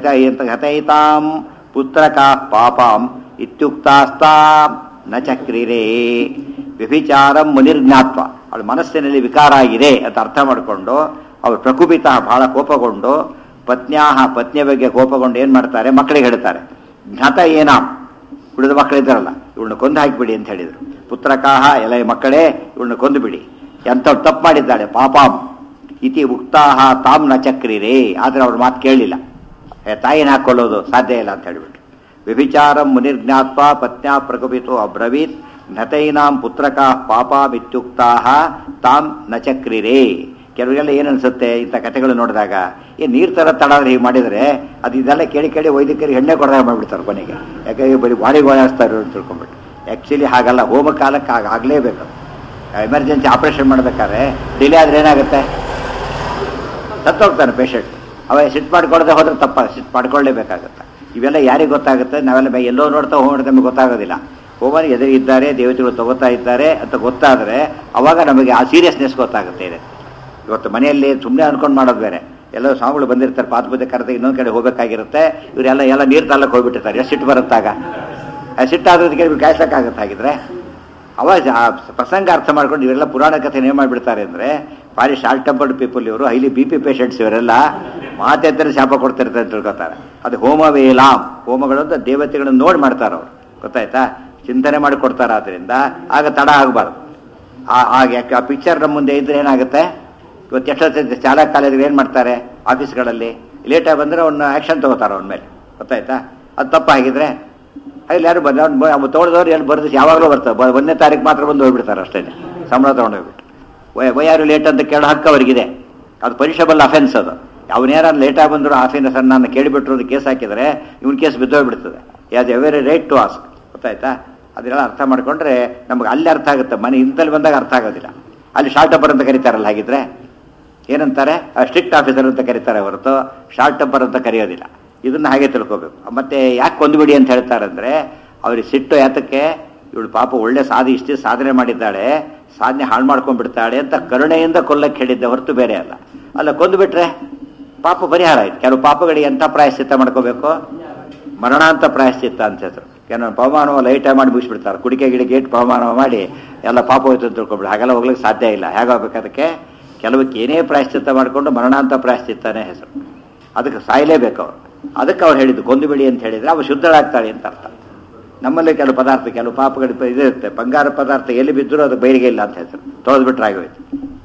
ಘತೈತಾಂ ಪುತ್ರಕಾ ಪಾಪಾಂ ಇತ್ಯುಕ್ತಾಸ್ತಾಂ ನ ಚಕ್ರಿರೇ. ವ್ಯಭಿಚಾರಂ ಮುನಿರ್ಜ್ಞಾತ್ವ ಅವಳ ಮನಸ್ಸಿನಲ್ಲಿ ವಿಕಾರ ಆಗಿದೆ ಅಂತ ಅರ್ಥ ಮಾಡಿಕೊಂಡು ಅವಳು ಪ್ರಕುಪಿತ ಬಹಳ ಕೋಪಗೊಂಡು ಪತ್ನ್ಯಾಹ ಪತ್ನಿಯ ಬಗ್ಗೆ ಕೋಪಗೊಂಡು ಏನ್ ಮಾಡ್ತಾರೆ, ಮಕ್ಕಳಿಗೆ ಹೇಳ್ತಾರೆ. ಘತ ಏನಾಂ ಉಳಿದ ಮಕ್ಕಳಿದ್ದಾರಲ್ಲ ಇವಳನ್ನ ಕೊಂದು ಹಾಕಿಬಿಡಿ ಅಂತ ಹೇಳಿದ್ರು. ಪುತ್ರಕಾಹ ಎಲ್ಲ ಮಕ್ಕಳೇ ಇವಳನ್ನ ಕೊಂದು ಬಿಡಿ, ಎಂಥವ್ರು ತಪ್ಪು ಮಾಡಿದ್ದಾಳೆ ಪಾಪಾಂ ಇತಿ ಉಕ್ತಾಹ ತಾಮ್ ನ ಚಕ್ರಿರೇ. ಆದರೆ ಅವ್ರ ಮಾತು ಕೇಳಲಿಲ್ಲ. ತಾಯಿನ ಹಾಕೊಳ್ಳೋದು ಸಾಧ್ಯ ಇಲ್ಲ ಅಂತ ಹೇಳಿಬಿಟ್ಟು. ವ್ಯಭಿಚಾರಂ ಮುನಿರ್ಜ್ಞಾತ್ವ ಪತ್ನ್ಯಾ ಪ್ರಕುಪಿತೋ ಅಬ್ರವೀತ್ ಘತೈನಾಂ ಪುತ್ರಕಾ ಪಾಪಾಂ ಇತ್ಯುಕ್ತಾಹ ತಾಮ್ ನ ಚಕ್ರಿರೇ. ಕೆಲವರಿಗೆಲ್ಲ ಏನು ಅನ್ಸುತ್ತೆ ಇಂಥ ಕಥೆಗಳು ನೋಡಿದಾಗ, ನೀರು ತರ ತಡಾದ್ರೆ ಹೀಗೆ ಮಾಡಿದರೆ ಅದು ಇದೆಲ್ಲ ಕೇಳಿ ಕೇಳಿ ವೈದ್ಯಕರಿಗೆ ಎಣ್ಣೆ ಕೊಡದಾಗ ಮಾಡಿಬಿಡ್ತಾರೆ ಕೊನೆಗೆ. ಯಾಕಂದ್ರೆ ಬರೀ ಬಾಡಿ ಗೋಳಿಸ್ತಾರೆ ಅಂತ ತಿಳ್ಕೊಂಡ್ಬಿಟ್ಟು. ಆ್ಯಕ್ಚುಲಿ ಹಾಗಲ್ಲ, ಹೋಮ ಕಾಲಕ್ಕೆ ಆಗಲೇಬೇಕು. ಎಮರ್ಜೆನ್ಸಿ ಆಪರೇಷನ್ ಮಾಡ್ಬೇಕಾದ್ರೆ ಡಿಲೇ ಆದರೆ ಏನಾಗುತ್ತೆ, ಸತ್ತೋಗ್ತಾನೆ ಪೇಷಂಟ್. ಅವ ಸಿಟ್ಟು ಮಾಡ್ಕೊಳ್ಳದೆ ಹೋದ್ರೆ ತಪ್ಪ, ಸಿಟ್ಟು ಮಾಡ್ಕೊಳ್ಳೇಬೇಕಾಗತ್ತೆ. ಇವೆಲ್ಲ ಯಾರಿಗೆ ಗೊತ್ತಾಗುತ್ತೆ? ನಾವೆಲ್ಲ ಎಲ್ಲೋ ನೋಡ್ತಾ ಹೋಮ ನಮಗೆ ಗೊತ್ತಾಗೋದಿಲ್ಲ. ಹೋಮನ ಎದುರು ಇದ್ದಾರೆ, ದೇವತೆಗಳು ತಗೋತಾ ಇದ್ದಾರೆ ಅಂತ ಗೊತ್ತಾದರೆ ಅವಾಗ ನಮಗೆ ಆ ಸೀರಿಯಸ್ನೆಸ್ ಗೊತ್ತಾಗುತ್ತೆ. ಇದೆ ಇವತ್ತು ಮನೆಯಲ್ಲಿ ಸುಮ್ಮನೆ ಅನ್ಕೊಂಡು ಮಾಡೋದು ಬೇರೆ. ಎಲ್ಲೋ ಸ್ವಾಮಿಗಳು ಬಂದಿರ್ತಾರೆ, ಪಾತ್ಪೂಜೆ ಕರೆದ ಇನ್ನೊಂದು ಕಡೆ ಹೋಗಬೇಕಾಗಿರುತ್ತೆ. ಇವರೆಲ್ಲ ನೀರು ತಲ್ಲಕ್ಕೆ ಹೋಗ್ಬಿಟ್ಟಿರ್ತಾರೆ. ಎಷ್ಟು ಸಿಟ್ಟು ಬರುತ್ತಾಗ, ಸಿಟ್ಟಾದ್ರದಕ್ಕೆ ಕಾಯಿಸೋಕ್ಕಾಗತ್ತೆ. ಹಾಗಿದ್ರೆ ಅವಾಗ ಆ ಪ್ರಸಂಗ ಅರ್ಥ ಮಾಡ್ಕೊಂಡು ಇವರೆಲ್ಲ ಪುರಾಣ ಕಥೆ ಏನು ಮಾಡಿಬಿಡ್ತಾರೆ ಅಂದರೆ, ಭಾರಿ ಶಾರ್ಟ್ ಟೆಂಪರ್ಡ್ ಪೀಪಲ್ ಇವರು, ಹೈಲಿ ಬಿ ಪಿ ಪೇಷಂಟ್ಸ್ ಇವರೆಲ್ಲ ಮಾತೆತ್ತರೆ ಶಾಪ ಕೊಡ್ತಿರ್ತಾರೆ ಅಂತ ತಿಳ್ಕೊತಾರೆ. ಅದು ಹೋಮವೇಲಾಂ, ಹೋಮಗಳು ಅಂತ ದೇವತೆಗಳನ್ನು ನೋಡಿ ಮಾಡ್ತಾರೆ ಅವರು, ಗೊತ್ತಾಯ್ತಾ? ಚಿಂತನೆ ಮಾಡಿ ಕೊಡ್ತಾರೆ. ಆದ್ದರಿಂದ ಆಗ ತಡ ಆಗಬಾರ್ದು. ಹಾಗೆ ಆ ಪಿಕ್ಚರ್ ನಮ್ಮ ಮುಂದೆ ಇದ್ರೆ ಏನಾಗುತ್ತೆ, ಇವತ್ತು ಎಷ್ಟೊತ್ತು ಶಾಲಾ ಕಾಲೇಜ್ಗಳು ಏನು ಮಾಡ್ತಾರೆ, ಆಫೀಸ್ಗಳಲ್ಲಿ ಲೇಟಾಗಿ ಬಂದರೆ ಅವ್ನ ಆ್ಯಕ್ಷನ್ ತೊಗೋತಾರೆ ಅವನ ಮೇಲೆ, ಗೊತ್ತಾಯ್ತಾ? ಅದು ತಪ್ಪಾಗಿದ್ರೆ ಅಲ್ಲಿ ಯಾರು ಬಂದು ಅವ್ನು ತೊಗೊಳ್ದವ್ರು ಏನು ಬರೆದು ಯಾವಾಗಲೂ ಬರ್ತಾರೆ. 1ನೇ ತಾರೀಕು ಮಾತ್ರ ಬಂದು ಹೋಗ್ಬಿಡ್ತಾರೆ ಅಷ್ಟೇ, ಸಂಬಳ ತೊಗೊಂಡೋಗ್ಬಿಟ್ಟು. ಯಾರು ಲೇಟ್ ಅಂತ ಕೇಳೋ ಹಕ್ಕು ಅವರಿಗಿದೆ. ಅದು ಪನಿಷಬಲ್ ಅಫೆನ್ಸ್. ಅದು ಅವನೇನಾರು ಲೇಟಾಗಿ ಬಂದರು ಆಫೀಸರ್ ನಾನು ಕೇಳಿಬಿಟ್ರು ಅಂತ ಕೇಸ್ ಹಾಕಿದರೆ ಇವನ್ ಕೇಸ್ ಬಿದ್ದೋಗ್ಬಿಡ್ತದೆ. As every right to ask, ಗೊತ್ತಾಯ್ತಾ? ಅದನ್ನೆಲ್ಲ ಅರ್ಥ ಮಾಡ್ಕೊಂಡ್ರೆ ನಮ್ಗೆ ಅಲ್ಲಿ ಅರ್ಥ ಆಗುತ್ತೆ. ಮನೆ ಇಂತಲ್ಲಿ ಬಂದಾಗ ಅರ್ಥ ಆಗೋದಿಲ್ಲ. ಅಲ್ಲಿ ಶಾರ್ಟ್ ಟೆಂಪರ್ ಅಂತ ಕರೀತಾರಲ್ಲ, ಹಾಗಿದ್ರೆ ಏನಂತಾರೆ, ಸ್ಟ್ರಿಕ್ಟ್ ಆಫೀಸರ್ ಅಂತ ಕರೀತಾರೆ ಹೊರತು ಶಾರ್ಟ್ ಟೆಂಪರ್ ಅಂತ ಕರೆಯೋದಿಲ್ಲ. ಇದನ್ನ ಹಾಗೆ ತಿಳ್ಕೋಬೇಕು. ಮತ್ತೆ ಯಾಕೆ ಕೊಂದುಬಿಡಿ ಅಂತ ಹೇಳ್ತಾರೆ ಅಂದರೆ, ಅವ್ರಿಗೆ ಸಿಟ್ಟು ಯಾತಕ್ಕೆ, ಇವಳು ಪಾಪ ಒಳ್ಳೆ ಇಷ್ಟೇ ಸಾಧನೆ ಮಾಡಿದ್ದಾಳೆ, ಸಾಧನೆ ಹಾಳು ಮಾಡ್ಕೊಂಡ್ಬಿಡ್ತಾಳೆ ಅಂತ ಕರುಣೆಯಿಂದ ಕೊಲ್ಲಕ್ಕೆ ಹೇಳಿದ್ದೆ ಹೊರತು ಬೇರೆ ಅಲ್ಲ. ಅಲ್ಲ ಕೊಂದುಬಿಟ್ರೆ ಪಾಪ ಪರಿಹಾರ ಆಯ್ತು. ಕೆಲವು ಪಾಪಗಳಿಗೆ ಎಂಥ ಪ್ರಾಯಶ್ಚಿತ್ತ ಮಾಡ್ಕೋಬೇಕು, ಮರಣಾಂತ ಪ್ರಾಯಶ್ಚಿತ್ತ ಅಂತ ಹೆಸರು. ಕೆಲವೊಂದು ಪವಮಾನವ ಲೈಟಾಗಿ ಮಾಡಿ ಮುಗಿಸ್ಬಿಡ್ತಾರೆ. ಕುಡಿಕೆ ಗಿಡಿಗೆ ಇಟ್ಟು ಪವಮಾನವ ಮಾಡಿ ಎಲ್ಲ ಪಾಪ ಹೋಯ್ತು ಅಂತ ತಿಳ್ಕೊಬಿಡಿ. ಹಾಗೆಲ್ಲ ಹೋಗ್ಲಿಕ್ಕೆ ಸಾಧ್ಯ ಇಲ್ಲ. ಹೇಗಾಗಬೇಕು ಅದಕ್ಕೆ, ಕೆಲವಕ್ಕೆ ಏನೇ ಪ್ರಾಯಶ್ಚಿತ್ತ ಮಾಡಿಕೊಂಡು ಮರಣಾಂತ ಪ್ರಾಯಶ್ಚಿತ್ತನೇ ಹೆಸರು. ಅದಕ್ಕೆ ಸಾಯಲೇಬೇಕು ಅವರು. ಅದಕ್ಕೆ ಅವ್ರು ಹೇಳಿದ್ದು ಕೊಂದುಬಿಡಿ ಅಂತ ಹೇಳಿದರೆ ಅವು ಶುದ್ಧಳಾಗ್ತಾಳೆ ಅಂತ ಅರ್ಥ. ನಮ್ಮಲ್ಲಿ ಕೆಲವು ಪದಾರ್ಥ, ಕೆಲವು ಪಾಪಗಳು ಇದಿರುತ್ತೆ. ಬಂಗಾರ ಪದಾರ್ಥ ಎಲ್ಲಿ ಬಿದ್ದರೂ ಅದು ಬೈಲಿಗೆ ಇಲ್ಲ ಅಂತ ಹೆಸರು, ತೊಳೆದ್ಬಿಟ್ರೆ ಆಗೋಯ್ತು.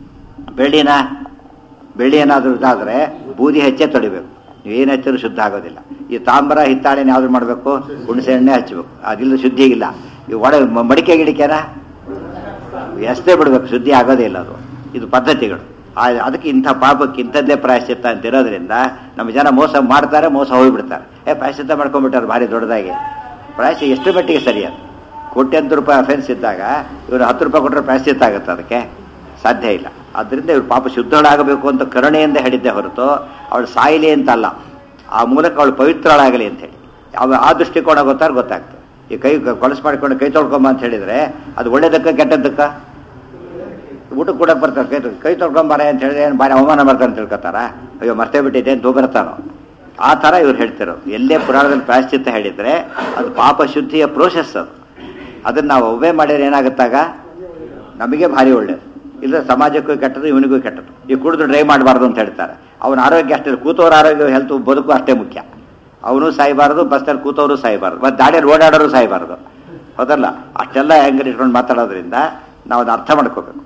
ಬೆಳ್ಳಿ ಏನಾದರೂ ಇದಾದರೆ ಬೂದಿ ಹೆಚ್ಚೇ ತೊಳಿಬೇಕು. ನೀವೇನು ಹಚ್ಚಿದ್ರು ಶುದ್ಧ ಆಗೋದಿಲ್ಲ. ಈ ತಾಮ್ರ ಹಿತ್ತಾಳೆನ ಯಾವ್ದು ಮಾಡಬೇಕು, ಹುಣಸೆ ಎಣ್ಣೆ ಹಚ್ಚಬೇಕು. ಅದಿಲ್ಲ ಶುದ್ಧಿಗಿಲ್ಲ. ಈ ಮಡಿಕೆ ಗಿಡಿಕೆನ ಎಷ್ಟೇ ಬಿಡಬೇಕು, ಶುದ್ಧಿ ಆಗೋದೇ ಇಲ್ಲ ಅದು. ಇದು ಪದ್ಧತಿಗಳು. ಅದಕ್ಕೆ ಇಂಥ ಪಾಪಕ್ಕೆ ಇಂಥದ್ದೇ ಪ್ರಾಯಶ್ಚಿತ್ತ ಅಂತ ಇರೋದ್ರಿಂದ ನಮ್ಮ ಜನ ಮೋಸ ಮಾಡ್ತಾರೆ, ಮೋಸ ಹೋಗಿಬಿಡ್ತಾರೆ. ಪ್ರಾಯಶ್ಚಿತ್ತ ಮಾಡ್ಕೊಂಡ್ಬಿಟ್ಟಾರೆ ಭಾರಿ ದೊಡ್ಡದಾಗಿ. ಪ್ರಾಯಶ್ಚಿತ್ತ ಎಷ್ಟು ಮಟ್ಟಿಗೆ ಸರಿಯಾದ ಕೋಟ್ಯಂತರ ರೂಪಾಯಿ ಅಫೆನ್ಸ್ ಇದ್ದಾಗ ಇವರು 10 ರೂಪಾಯಿ ಕೊಟ್ಟರೆ ಪ್ರಾಯಶ್ಚಿತ್ತ ಆಗುತ್ತೆ, ಅದಕ್ಕೆ ಸಾಧ್ಯ ಇಲ್ಲ. ಆದ್ದರಿಂದ ಇವ್ರು ಪಾಪ ಶುದ್ಧಳಾಗಬೇಕು ಅಂತ ಕರುಣೆಯಿಂದ ಹೇಳಿದ್ದೆ ಹೊರತು ಅವಳು ಸಾಯಿಲಿ ಅಂತಲ್ಲ, ಆ ಮೂಲಕ ಅವಳು ಪವಿತ್ರಳಾಗಲಿ ಅಂತೇಳಿ. ಆ ದೃಷ್ಟಿಕೋನ ಗೊತ್ತಾಗ್ತದೆ. ಈ ಕೈ ಕೊಳಸು ಮಾಡಿಕೊಂಡು ಕೈ ತೊಳ್ಕೊಂಬ ಅಂತ ಹೇಳಿದರೆ ಅದು ಒಳ್ಳೇದಕ್ಕ ಕೆಟ್ಟದ್ದಕ್ಕ? ಊಟಕ್ಕೆ ಕೂಡ ಬರ್ತಾರೆ, ಕೈ ತೊಳ್ಕೊಂಬಾರೆ ಅಂತ ಹೇಳಿದ್ರೆ ಏನು ಬಾರಿ ಅವಮಾನ ಮಾಡ್ತಾರೆ ಅಂತ ತಿಳ್ಕೊತಾರ? ಅಯ್ಯೋ ಮರ್ತೇ ಬಿಟ್ಟಿದೆ ಅಂತ ಬರ್ತಾರೋ. ಆ ಥರ ಇವ್ರು ಹೇಳ್ತಿರೋ. ಎಲ್ಲೇ ಪುರಾಣದಲ್ಲಿ ಪ್ರಾಯಶ್ಚಿತ್ತ ಹೇಳಿದರೆ ಅದು ಪಾಪ ಶುದ್ಧಿಯ ಪ್ರೋಸೆಸ್. ಅದನ್ನು ನಾವು ಒಬ್ಬೇ ಮಾಡಿದ್ರೆ ಏನಾಗುತ್ತಾಗ ನಮಗೆ ಭಾರಿ ಒಳ್ಳೇದು. ಇಲ್ಲ ಸಮಾಜಕ್ಕೂ ಕೆಟ್ಟದ್ದು, ಇವನಿಗೂ ಕೆಟ್ಟದ್ದು. ಈ ಕುಡಿದು ಡ್ರೈವ್ ಮಾಡಬಾರ್ದು ಅಂತ ಹೇಳ್ತಾರೆ. ಅವನ ಆರೋಗ್ಯ ಅಷ್ಟೇ, ಕೂತವ್ರ ಆರೋಗ್ಯ ಹೆಲ್ತ್ ಬದುಕು ಅಷ್ಟೇ ಮುಖ್ಯ. ಅವನು ಸಾಯಬಾರ್ದು, ಬಸ್ಸಲ್ಲಿ ಕೂತವರು ಸಾಯಬಾರ್ದು, ಮತ್ತು ದಾಡಿಯಲ್ಲಿ ಓಡಾಡೋರು ಸಾಯಬಾರ್ದು. ಹೌದಲ್ಲ? ಅಷ್ಟೆಲ್ಲ ಹೆಂಗೆ ಇಟ್ಕೊಂಡು ಮಾತಾಡೋದ್ರಿಂದ ನಾವು ಅದು ಅರ್ಥ ಮಾಡ್ಕೋಬೇಕು.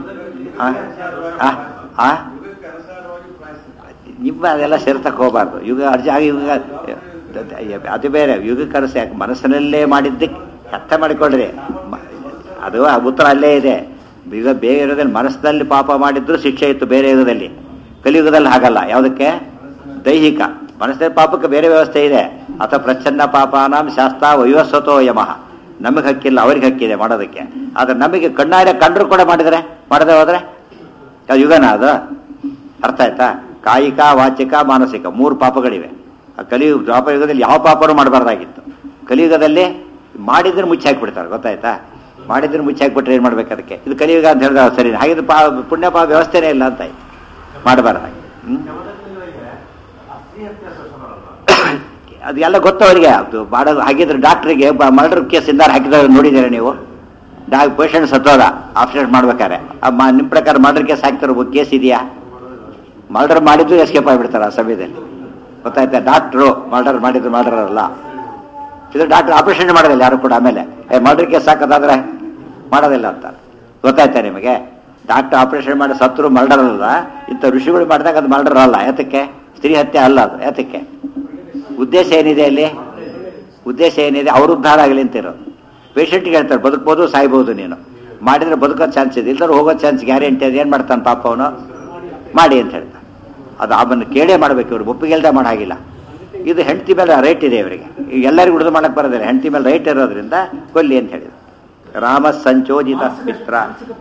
ನಿಮ್ಮ ಅದೆಲ್ಲ ಸೇರ್ತಕ್ಕೆ ಹೋಗಬಾರ್ದು. ಯುಗ ಯುಗ ಅದು ಬೇರೆ. ಯುಗಕ್ಕೆ ಅರಸ ಯಾಕೆ ಮನಸ್ಸಿನಲ್ಲೇ ಮಾಡಿದ್ದಕ್ಕೆ ಅರ್ಥ ಮಾಡಿಕೊಳ್ಳ್ರಿ. ಅದು ಆ ಉತ್ತರ ಅಲ್ಲೇ ಇದೆ. ಈಗ ಬೇರೆ ಯುಗದಲ್ಲಿ ಮನಸ್ಸಿನಲ್ಲಿ ಪಾಪ ಮಾಡಿದ್ರು ಶಿಕ್ಷೆ ಇತ್ತು ಬೇರೆ ಯುಗದಲ್ಲಿ. ಕಲಿಯುಗದಲ್ಲಿ ಹಾಗಲ್ಲ. ಯಾವುದಕ್ಕೆ? ದೈಹಿಕ. ಮನಸ್ಸಿನ ಪಾಪಕ್ಕೆ ಬೇರೆ ವ್ಯವಸ್ಥೆ ಇದೆ. ಅಥವಾ ಪ್ರಚ್ಛನ್ನ ಪಾಪಾನಾಂ ಶಾಸ್ತ್ರ ವೈವಸ್ವತೋ ಯಮಃ. ನಮಗೆ ಹಕ್ಕಿಲ್ಲ, ಅವ್ರಿಗೆ ಹಕ್ಕಿದೆ ಮಾಡೋದಕ್ಕೆ. ಆದರೆ ನಮಗೆ ಕಣ್ಣಾರೆ ಕಂಡ್ರು ಕೂಡ ಮಾಡಿದರೆ ಮಾಡದೆ ಹೋದರೆ ಅದು ಯುಗನ? ಅದು ಅರ್ಥ ಆಯ್ತಾ? ಕಾಯಿಕ, ವಾಚಿಕ, ಮಾನಸಿಕ 3 ಪಾಪಗಳಿವೆ. ಆ ಕಲಿಯುಗ ದ್ವಾಪರಯುಗದಲ್ಲಿ ಯಾವ ಪಾಪನೂ ಮಾಡಬಾರ್ದಾಗಿತ್ತು. ಕಲಿಯುಗದಲ್ಲಿ ಮಾಡಿದ್ರೆ ಮುಚ್ಚಿ ಹಾಕಿಬಿಡ್ತಾರೆ. ಗೊತ್ತಾಯ್ತಾ? ಮಾಡಿದ್ರೆ ಮುಚ್ಚಿ ಹಾಕಿಬಿಟ್ರೆ ಏನು ಮಾಡ್ಬೇಕು ಅದಕ್ಕೆ? ಇದು ಕಲಿಯುಗ ಅಂತ ಹೇಳಿದ್ರೆ ಸರಿ. ಹಾಗಿದ್ರೆ ಪುಣ್ಯ ಪಾಪ ವ್ಯವಸ್ಥೆನೇ ಇಲ್ಲ ಅಂತ ಆಯ್ತು. ಮಾಡಬಾರ್ದಾಗಿ. ಅದು ಎಲ್ಲ ಗೊತ್ತವರಿಗೆ. ಅದು ಮಾಡೋದು ಹಾಗಿದ್ರೆ ಡಾಕ್ಟ್ರಿಗೆ ಮರ್ಡರ್ ಕೇಸ್ ಇಂದ ಹಾಕಿದವ್ರು ನೋಡಿದ್ದೀರಾ ನೀವು? ಪೇಷಂಟ್ ಸತ್ತೋದ ಆಪರೇಟ್ ಮಾಡ್ಬೇಕಾರೆ ನಿಮ್ಮ ಪ್ರಕಾರ ಮರ್ಡರ್ ಕೇಸ್ ಹಾಕ್ತಾರೋ ಕೇಸ್ ಇದೆಯಾ? ಮರ್ಡರ್ ಮಾಡಿದ್ರು ಎಸ್ಕೇಪ್ ಆಗಿಬಿಡ್ತಾರೆ ಆ ಸಮಯದಲ್ಲಿ. ಗೊತ್ತಾಯ್ತಾ? ಡಾಕ್ಟ್ರು ಮರ್ಡರ್ ಮಾಡಿದ್ರು ಮರ್ಡರ್ ಅಲ್ಲ. ಇದು ಡಾಕ್ಟರ್ ಆಪರೇಷನ್ ಮಾಡೋದಿಲ್ಲ ಯಾರು ಕೂಡ. ಆಮೇಲೆ ಮರ್ಡರ್ ಕೇಸ್ ಹಾಕೋದಾದ್ರೆ ಮಾಡೋದಿಲ್ಲ ಅಂತ ಗೊತ್ತಾಯ್ತಾ ನಿಮಗೆ? ಡಾಕ್ಟರ್ ಆಪರೇಷನ್ ಮಾಡಿ ಸತ್ರು ಮರ್ಡರ್ ಅಲ್ಲ. ಇಂಥ ಋಷಿಗಳು ಮಾಡಿದಾಗ ಅದು ಮರ್ಡರ್ ಅಲ್ಲ. ಯಾತಕ್ಕೆ? ಸ್ತ್ರೀ ಹತ್ಯೆ ಅಲ್ಲ ಅದು. ಯಾತಕ್ಕೆ? ಉದ್ದೇಶ ಏನಿದೆ ಅಲ್ಲಿ? ಉದ್ದೇಶ ಏನಿದೆ? ಅವ್ರ ಉದ್ಧಾರ ಆಗಲಿ ಅಂತಿರೋದು. ಪೇಷಂಟ್ಗೆ ಹೇಳ್ತಾರೆ ಬದುಕ್ಬೋದು, ಸಾಯ್ಬೋದು. ನೀನು ಮಾಡಿದ್ರೆ ಬದುಕೋ ಚಾನ್ಸ್ ಇದೆ, ಇಲ್ಲಾರು ಹೋಗೋ ಚಾನ್ಸ್ ಗ್ಯಾರಂಟಿ. ಅದು ಏನು ಮಾಡ್ತಾನೆ ಪಾಪ ಅವನು? ಮಾಡಿ ಅಂತ ಹೇಳ್ತಾನೆ. ಅದು ಅವನ್ನ ಕೇಳೇ ಮಾಡಬೇಕು. ಇವ್ರು ಒಪ್ಪಿಗೆಲ್ದೆ ಮಾಡೋ ಹಾಗಿಲ್ಲ. ಇದು ಹೆಂಡತಿ ಮೇಲೆ ರೈಟ್ ಇದೆ ಇವರಿಗೆ. ಈಗ ಎಲ್ಲರಿಗೂ ಉಳಿದು ಮಾಡಕ್ಕೆ ಬರೋದಿಲ್ಲ. ಹೆಂಡತಿ ಮೇಲೆ ರೈಟ್ ಇರೋದ್ರಿಂದ ಕೊಲ್ಲಿ ಅಂತ ಹೇಳಿದ್ರು. ರಾಮ ಸಂಚೋಜಿತ ಮಿತ್ರ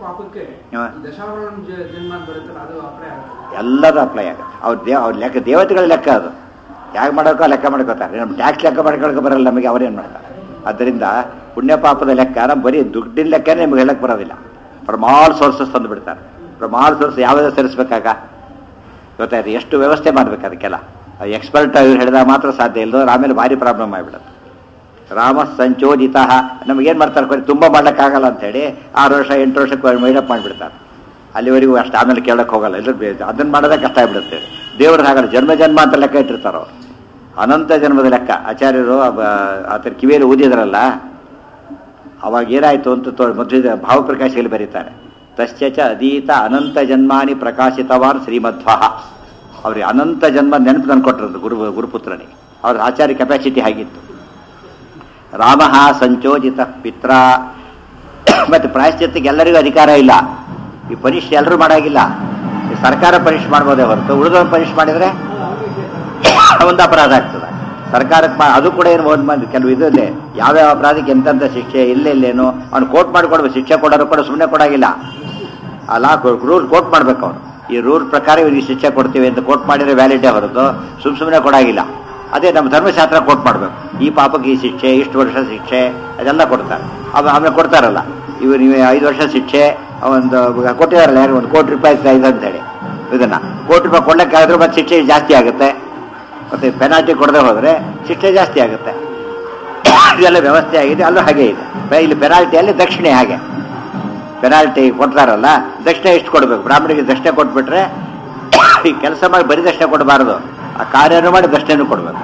ಎಲ್ಲರೂ ಅಪ್ಲೈ ಆಗುತ್ತೆ. ಅವ್ರ ಲೆಕ್ಕ ದೇವತೆಗಳ ಲೆಕ್ಕ ಅದು. ಹೇಗೆ ಮಾಡೋಕೋ ಲೆಕ್ಕ ಮಾಡ್ಕೋತಾರೆ. ನಮ್ಮ ಟ್ಯಾಕ್ಸ್ ಲೆಕ್ಕ ಮಾಡ್ಕೊಳಕ್ಕೆ ಬರಲ್ಲ ನಮಗೆ, ಅವ್ರೇನು ಮಾಡ್ತಾರೆ. ಆದ್ದರಿಂದ ಪುಣ್ಯ ಪಾಪದ ಲೆಕ್ಕ ನಮ್ಮ ಬರೀ ದುಡ್ಡಿನ ಲೆಕ್ಕನೇ ನಿಮ್ಗೆ ಹೇಳಕ್ಕೆ ಬರೋದಿಲ್ಲ. ಪ್ರಮಾಲ್ ಸೋರ್ಸಸ್ ತಂದು ಬಿಡ್ತಾರೆ. ಪ್ರಮಾಲ್ ಸೋರ್ಸ್ ಯಾವ್ದು ಸೇರಿಸ್ಬೇಕಾಗ? ಗೊತ್ತಾಯ್ತು? ಎಷ್ಟು ವ್ಯವಸ್ಥೆ ಮಾಡ್ಬೇಕು ಅದಕ್ಕೆಲ್ಲ. ಎಕ್ಸ್ಪರ್ಟ್ ಇವ್ರು ಹೇಳಿದಾಗ ಮಾತ್ರ ಸಾಧ್ಯ. ಇಲ್ಲದೋ ಆಮೇಲೆ ಭಾರಿ ಪ್ರಾಬ್ಲಮ್ ಆಗಿಬಿಡುತ್ತೆ. ರಾಮ ಸಂಚೋದಿತ. ನಮಗೇನು ಮಾಡ್ತಾರೆ? ತುಂಬ ಮಾಡ್ಲಿಕ್ಕಾಗಲ್ಲ ಅಂಥೇಳಿ 6 ವರ್ಷ 8 ವರ್ಷಕ್ಕೆ ಮೈಡಪ್ ಮಾಡಿಬಿಡ್ತಾರೆ. ಅಲ್ಲಿವರೆಗೂ ಅಷ್ಟು ಆಮೇಲೆ ಕೇಳಕ್ಕೆ ಹೋಗಲ್ಲ. ಎಲ್ಲರೂ ಅದನ್ನು ಮಾಡೋದೇ ಕಷ್ಟ ಆಗಿಬಿಡುತ್ತೆ. ದೇವ್ರದ್ದು ಹಾಗಲ್ಲ, ಜನ್ಮ ಜನ್ಮ ಅಂತ ಲೆಕ್ಕ ಇಟ್ಟಿರ್ತಾರೋ. ಅನಂತ ಜನ್ಮದ ಲೆಕ್ಕ. ಆಚಾರ್ಯರು ಆತರ ಕಿವಿಯಲ್ಲಿ ಊದಿದ್ರಲ್ಲ, ಅವಾಗ ಏನಾಯಿತು ಅಂತ ಮಧ್ವ ಭಾವಪ್ರಕಾಶಿಯಲ್ಲಿ ಬರೀತಾರೆ. ತಶ್ಚ ಅದೀತ ಅನಂತ ಜನ್ಮಾನಿ ಪ್ರಕಾಶಿತವಾನ್ ಶ್ರೀಮಧ್ವ. ಅವ್ರಿಗೆ ಅನಂತ ಜನ್ಮ ನೆನಪು ತಂದುಕೊಟ್ಟಿರೋದು ಗುರುಪುತ್ರನಿಗೆ. ಅವ್ರ ಆಚಾರ್ಯ ಕೆಪಾಸಿಟಿ ಆಗಿತ್ತು. ರಾಮ ಸಂಚೋಜಿತ ಪಿತ್ರ. ಮತ್ತು ಪ್ರಾಯಶ್ಚಿತ್ತಕ್ಕೆ ಎಲ್ಲರಿಗೂ ಅಧಿಕಾರ ಇಲ್ಲ. ಈ ಪರೀಕ್ಷೆ ಎಲ್ಲರೂ ಮಾಡೋಂಗಿಲ್ಲ. ಈ ಸರ್ಕಾರ ಪರೀಕ್ಷೆ ಮಾಡ್ಬೋದೇ ಹೊರತು ಉಳಿದವ್ರು ಪರೀಕ್ಷೆ ಮಾಡಿದರೆ ಒಂದು ಅಪರಾಧ ಆಗ್ತದೆ. ಸರ್ಕಾರಕ್ಕೆ ಅದು ಕೂಡ ಏನು ಒಂದು ಕೆಲವು ಇದಲ್ಲೇ ಯಾವ್ಯಾವ ಅಪರಾಧಕ್ಕೆ ಎಂತೆಂಥ ಶಿಕ್ಷೆ ಇಲ್ಲೇನು ಅವ್ನು ಕೋರ್ಟ್ ಮಾಡಿಕೊಡ್ಬೇಕು. ಶಿಕ್ಷೆ ಕೊಡೋರು ಕೂಡ ಸುಮ್ಮನೆ ಕೊಡೋಂಗಿಲ್ಲ. ಆ ಲಾ ರೂಲ್ ಕೋರ್ಟ್ ಮಾಡ್ಬೇಕು ಅವನು. ಈ ರೂಲ್ ಪ್ರಕಾರ ಇವ್ರಿಗೆ ಶಿಕ್ಷೆ ಕೊಡ್ತೀವಿ ಅಂತ ಕೋರ್ಟ್ ಮಾಡಿದರೆ ವ್ಯಾಲಿಡೇ ಹೊರತು ಸುಮ್ಮನೆ ಕೊಡೋಂಗಿಲ್ಲ. ಅದೇ ನಮ್ಮ ಧರ್ಮಶಾಸ್ತ್ರ ಕೋರ್ಟ್ ಮಾಡಬೇಕು. ಈ ಪಾಪಕ್ಕೆ ಈ ಶಿಕ್ಷೆ, ಇಷ್ಟು ವರ್ಷ ಶಿಕ್ಷೆ, ಅದೆಲ್ಲ ಕೊಡ್ತಾರೆ. ಆಮೇಲೆ ಕೊಡ್ತಾರಲ್ಲ, ಇವು ನೀವು 5 ವರ್ಷ ಶಿಕ್ಷೆ ಒಂದು ಕೊಟ್ಟಿದಾರಲ್ಲ ಯಾರು, 1 ಕೋಟಿ ರೂಪಾಯಿ ಇದು ಅಂತೇಳಿ. ಇದನ್ನು 1 ಕೋಟಿ ರೂಪಾಯಿ ಕೊಡ್ಲಿಕ್ಕೆ ಆದರೂ ಮತ್ತೆ ಶಿಕ್ಷೆ ಜಾಸ್ತಿ ಆಗುತ್ತೆ. ಮತ್ತು ಪೆನಾಲ್ಟಿ ಕೊಡದೆ ಹೋದರೆ ಶಿಕ್ಷೆ ಜಾಸ್ತಿ ಆಗುತ್ತೆ. ಇದೆಲ್ಲ ವ್ಯವಸ್ಥೆ ಆಗಿದೆ. ಅಲ್ಲೂ ಹಾಗೆ ಇದೆ. ಇಲ್ಲಿ ಪೆನಾಲ್ಟಿಯಲ್ಲಿ ದಕ್ಷಿಣೆ ಹಾಗೆ. ಪೆನಾಲ್ಟಿ ಕೊಡ್ತಾರಲ್ಲ, ದಕ್ಷಿಣೆ ಎಷ್ಟು ಕೊಡಬೇಕು? ಬ್ರಾಹ್ಮಣಿಗೆ ದಕ್ಷಿಣೆ ಕೊಟ್ಬಿಟ್ರೆ ಈ ಕೆಲಸ ಮಾಡಿ ಬರೀ ದಕ್ಷಿಣೆ ಕೊಡಬಾರದು. ಆ ಕಾರ್ಯನೂ ಮಾಡಿ ದಕ್ಷಿಣೆನೂ ಕೊಡಬೇಕು.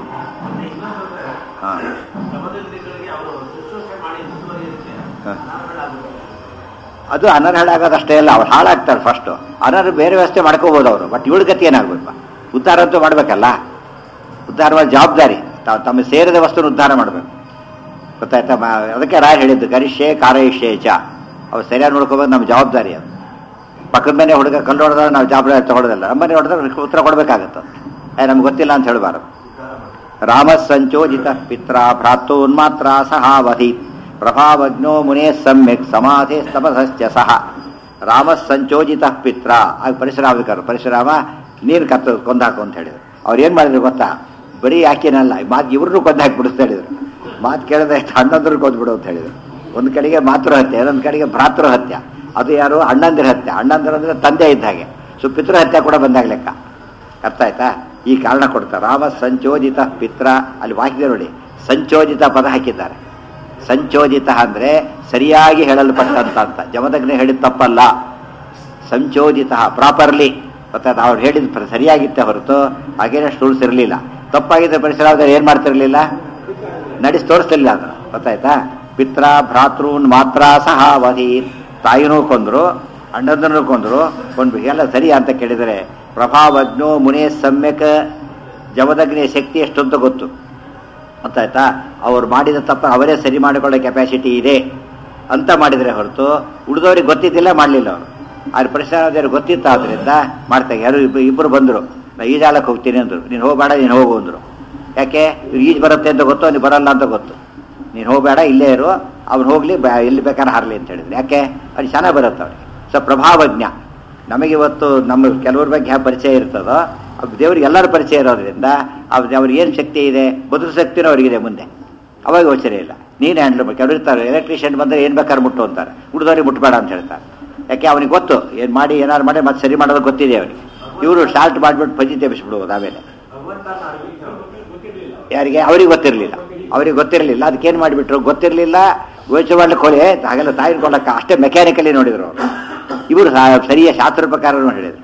ಹಾಂ ಅದು ಅನರ್ಹ ಆಗೋದಷ್ಟೇ ಅಲ್ಲ, ಅವ್ರು ಹಾಳಾಗ್ತಾರೆ ಫಸ್ಟು. ಅನರ್ಹ ಬೇರೆ ವ್ಯವಸ್ಥೆ ಮಾಡ್ಕೋಬೋದು ಅವರು. ಬಟ್ ಇವಳ ಗತಿ ಏನಾಗಬೇಕು? ಉದ್ಧಾರ ಅಂತೂ ಮಾಡಬೇಕಲ್ಲ. ಉದ್ಧಾರ ಮಾಡಿ ಜವಾಬ್ದಾರಿ. ತಮ್ಮ ಸೇರಿದ ವಸ್ತುನ ಉದ್ಧಾರ ಮಾಡಬೇಕು. ಗೊತ್ತಾಯ್ತಾ? ಅದಕ್ಕೆ ರಾಯ್ ಹೇಳಿದ್ದು ಗರಿಷ್ಯೆ ಕಾರಯಿಷ್ಯೆ ಚ. ಅವ್ರು ಸರಿಯಾಗಿ ನೋಡ್ಕೋಬೇಕು. ನಮ್ಮ ಜವಾಬ್ದಾರಿ ಅದು. ಪಕ್ಕದ ಮನೆ ಹುಡುಗ ಕಲ್ಲು ಹೊಡೆದಾಗ ನಾವು ಜವಾಬ್ದಾರಿ ತಗೊಳ್ಳೋದಿಲ್ಲ. ನಮ್ಮ ಮನೆ ಹೊಡೆದ್ರೆ ಉತ್ತರ ಕೊಡಬೇಕಾಗತ್ತೆ. ನಮ್ಗೆ ಗೊತ್ತಿಲ್ಲ ಅಂತ ಹೇಳಬಾರದು. ರಾಮ ಸಂಚೋಜಿತ ಪಿತ್ರ ಭ್ರಾತೋನ್ಮಾತ್ರ ಸಹಾವಧಿ ಪ್ರಭಾವಜ್ಞೋ ಮುನೇ ಸಮ್ಯಕ್ ಸಮಾಧಿ ತಪಸಶ್ಚ ಸಹ ರಾಮ ಸಂಚೋಜಿತ ಪಿತ್ರ ಆಗ ಪರಶುರಾಮ ನೀನು ಕೊಂದಾಕು ಅಂತ ಹೇಳಿದ್ರು. ಅವ್ರು ಏನು ಮಾಡಿದ್ರು ಗೊತ್ತಾ, ಬರೀ ಯಾಕೇನಲ್ಲ ಮಾತು ಇವ್ರನ್ನೂ ಕೊಂದಾಕಿ ಬಿಡಿಸ್ತಾ ಹೇಳಿದ್ರು. ಮಾತು ಕೇಳಿದ್ರೆ ಅಣ್ಣಂದ್ರು ಕೊಂದ್ಬಿಡು ಅಂತ ಹೇಳಿದ್ರು. ಒಂದು ಕಡೆಗೆ ಮಾತೃ ಹತ್ಯೆ, ಇನ್ನೊಂದು ಕಡೆಗೆ ಭ್ರಾತೃ ಹತ್ಯೆ. ಅದು ಯಾರು ಅಣ್ಣಂದಿರ ಹತ್ಯೆ. ಅಣ್ಣಂದಿರ ಅಂದರೆ ತಂದೆ ಇದ್ದ ಹಾಗೆ. ಸೊ ಪಿತೃ ಹತ್ಯೆ ಕೂಡ ಬಂದಾಗ ಲೆಕ್ಕ. ಅರ್ಥ ಆಯ್ತಾ? ಈ ಕಾರಣ ಕೊಡ್ತಾರೆ. ರಾಮ ಸಂಚೋಜಿತ ಪಿತ್ರ, ಅಲ್ಲಿ ವಾಕ್ಯ ನೋಡಿ, ಸಂಚೋಜಿತ ಪದ ಹಾಕಿದ್ದಾರೆ. ಸಂಚೋಜಿತ ಅಂದರೆ ಸರಿಯಾಗಿ ಹೇಳಲ್ಪಟ್ಟಂತ ಅಂತ. ಜಮದಗ್ನಿ ಹೇಳಿದ ತಪ್ಪಲ್ಲ. ಸಂಚೋಜಿತ ಪ್ರಾಪರ್ಲಿ ಗೊತ್ತಾಯ್ತು. ಅವ್ರು ಹೇಳಿದ ಸರಿಯಾಗಿತ್ತೆ ಹೊರತು ಹಾಗೇನಷ್ಟು ರೂಲ್ಸ್ ಇರಲಿಲ್ಲ. ತಪ್ಪಾಗಿದ್ದ ಪರಿಸರ ಏನು ಮಾಡ್ತಿರ್ಲಿಲ್ಲ, ನಡೆಸಿ ತೋರಿಸ್ತಿರ್ಲಿಲ್ಲ ಅದನ್ನು. ಗೊತ್ತಾಯ್ತಾ? ಪಿತ್ರ ಭ್ರಾತೃನ್ ಮಾತ್ರ ಸಹ ವಧಿ, ತಾಯಿನೂ ಕೊಂದ್ರು ಅಣ್ಣಂದನೂ ಕೊಂದ್ರು ಎಲ್ಲ ಸರಿ ಅಂತ ಕೇಳಿದರೆ ಪ್ರಭಾವಜ್ಞೋ ಮುನೇ ಸಮ್ಯಕ್, ಜಮದಗ್ನಿಯ ಶಕ್ತಿ ಎಷ್ಟು ಅಂತ ಗೊತ್ತು. ಗೊತ್ತಾಯ್ತಾ? ಅವ್ರು ಮಾಡಿದ ತಪ್ಪ ಅವರೇ ಸರಿ ಮಾಡಿಕೊಳ್ಳೋ ಕೆಪಾಸಿಟಿ ಇದೆ ಅಂತ ಮಾಡಿದರೆ ಹೊರತು ಉಳಿದವ್ರಿಗೆ ಗೊತ್ತಿದ್ದಿಲ್ಲ, ಮಾಡಲಿಲ್ಲ ಅವರು. ಆದ್ರೆ ಪರಿಸರದವ್ರಿಗೆ ಗೊತ್ತಿತ್ತು, ಆದ್ದರಿಂದ ಮಾಡ್ತಾರೆ. ಯಾರು ಇಬ್ಬರು ಬಂದರು, ನಾ ಈಜಾಲಕ್ಕೆ ಹೋಗ್ತೀನಿ ಅಂದರು. ನೀನು ಹೋಗಬೇಡ, ನೀನು ಹೋಗು ಅಂದರು. ಯಾಕೆ? ಈಜು ಬರುತ್ತೆ ಅಂತ ಗೊತ್ತು, ಅವ್ನಿಗೆ ಬರಲ್ಲ ಅಂತ ಗೊತ್ತು. ನೀನು ಹೋಗಬೇಡ, ಇಲ್ಲೇ ಇರು, ಅವ್ನು ಹೋಗಲಿ, ಎಲ್ಲಿ ಬೇಕಾದ್ರೆ ಹಾರಲಿ ಅಂತ ಹೇಳಿದ್ರು. ಯಾಕೆ? ಅದು ಚೆನ್ನಾಗಿ ಬರುತ್ತೆ ಅವ್ರಿಗೆ. ಸೊ ಪ್ರಭಾವಜ್ಞ. ನಮಗಿವತ್ತು ನಮ್ಮ ಕೆಲವ್ರ ಬಗ್ಗೆ ಯಾವ ಪರಿಚಯ ಇರ್ತದೋ ದೇವ್ರಿಗೆ ಎಲ್ಲರ ಪರಿಚಯ ಇರೋದ್ರಿಂದ ಅವ್ರಿಗೆ ಏನು ಶಕ್ತಿ ಇದೆ, ಬದುಕು ಶಕ್ತಿನೂ ಅವ್ರಿಗಿದೆ ಮುಂದೆ. ಅವಾಗ ಯೋಚನೆ ಇಲ್ಲ. ನೀನು ಹ್ಯಾಂಡ್ಲ್ ಕೆಲವರು ಇರ್ತಾರೆ, ಎಲೆಕ್ಟ್ರಿಷಿಯನ್ ಬಂದರೆ ಏನು ಬೇಕಾದ್ರೆ ಮುಟ್ಟು ಅಂತಾರೆ, ಉಳಿದವ್ರಿಗೆ ಮುಟ್ಟಬೇಡ ಅಂತ ಹೇಳ್ತಾರೆ. ಯಾಕೆ? ಅವನಿಗೆ ಗೊತ್ತು ಏನು ಮಾಡಿ ಏನಾರು ಮಾಡಿ ಮತ್ತೆ ಸರಿ ಮಾಡೋದು ಗೊತ್ತಿದೆ ಅವರಿಗೆ. ಇವರು ಶಾರ್ಟ್ ಮಾಡಿಬಿಟ್ಟು ಪಂಚಿ ತೆಪ್ಪಿಸ್ಬಿಡ್ಬೋದು ಆಮೇಲೆ. ಯಾರಿಗೆ? ಅವ್ರಿಗೆ ಗೊತ್ತಿರಲಿಲ್ಲ. ಅದಕ್ಕೇನು ಮಾಡಿಬಿಟ್ರು ಗೊತ್ತಿರಲಿಲ್ಲ. ಯೋಚನೆ ಮಾಡ್ಲಿಕ್ಕೆ ಹೋಗಿ ಹಾಗೆಲ್ಲ ತಾಯಿ ಕೊಡಕ್ಕೆ ಅಷ್ಟೇ ಮೆಕ್ಯಾನಿಕಲಿ ನೋಡಿದ್ರು ಅವರು. ಇವರು ಸರಿಯ ಶಾಸ್ತ್ರ ಪ್ರಕಾರ ಹೇಳಿದ್ರು.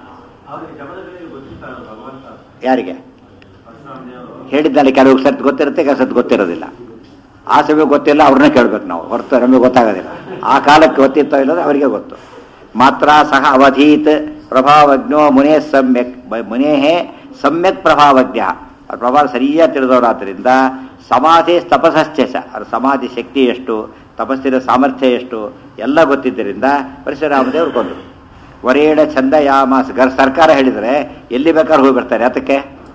ಯಾರಿಗೆ ಹೇಳಿದ್ದಲ್ಲಿ ಕೆಲವು ಸರ್ತಿ ಗೊತ್ತಿರುತ್ತೆ, ಕೆಲವು ಸರ್ತಿ ಗೊತ್ತಿರೋದಿಲ್ಲ. ಆ ಸಮಯ ಗೊತ್ತಿಲ್ಲ, ಅವ್ರನ್ನೇ ಕೇಳ್ಬೇಕು ನಾವು, ಹೊರತು ನಮಗೆ ಗೊತ್ತಾಗೋದಿಲ್ಲ. ಆ ಕಾಲಕ್ಕೆ ಗೊತ್ತಿತ್ತೋ ಇಲ್ಲದ ಅವರಿಗೆ ಗೊತ್ತು. ಮಾತ್ರ ಸಹ ಅವಧೀತ್ ಪ್ರಭಾವಜ್ಞೋ ಮುನೇ ಸಮ್ಯಕ್, ಮುನೇಹೇ ಸಮ್ಯಕ್ ಪ್ರಭಾವಜ್ಞ. ಅವ್ರ ಪ್ರಭಾವ ಸರಿಯಾಗಿ ತಿಳಿದವರಾದ್ರಿಂದ ಸಮಾಧಿ ತಪಸ್ಸಶ್ಚ, ಅವ್ರ ಸಮಾಧಿ ಶಕ್ತಿ ಎಷ್ಟು, ತಪಸ್ಸಿನ ಸಾಮರ್ಥ್ಯ ಎಷ್ಟು ಎಲ್ಲ ಗೊತ್ತಿದ್ದರಿಂದ ಪರಶುರಾಮದೇವರು ಕೊಂದರು. ವರೇಣ ಚಂದಯಾಮಾಸ, ಸರ್ಕಾರ ಹೇಳಿದರೆ ಎಲ್ಲಿ ಬೇಕಾದ್ರೆ ಹೋಗಿ ಬರ್ತಾರೆ. ಅದಕ್ಕೆ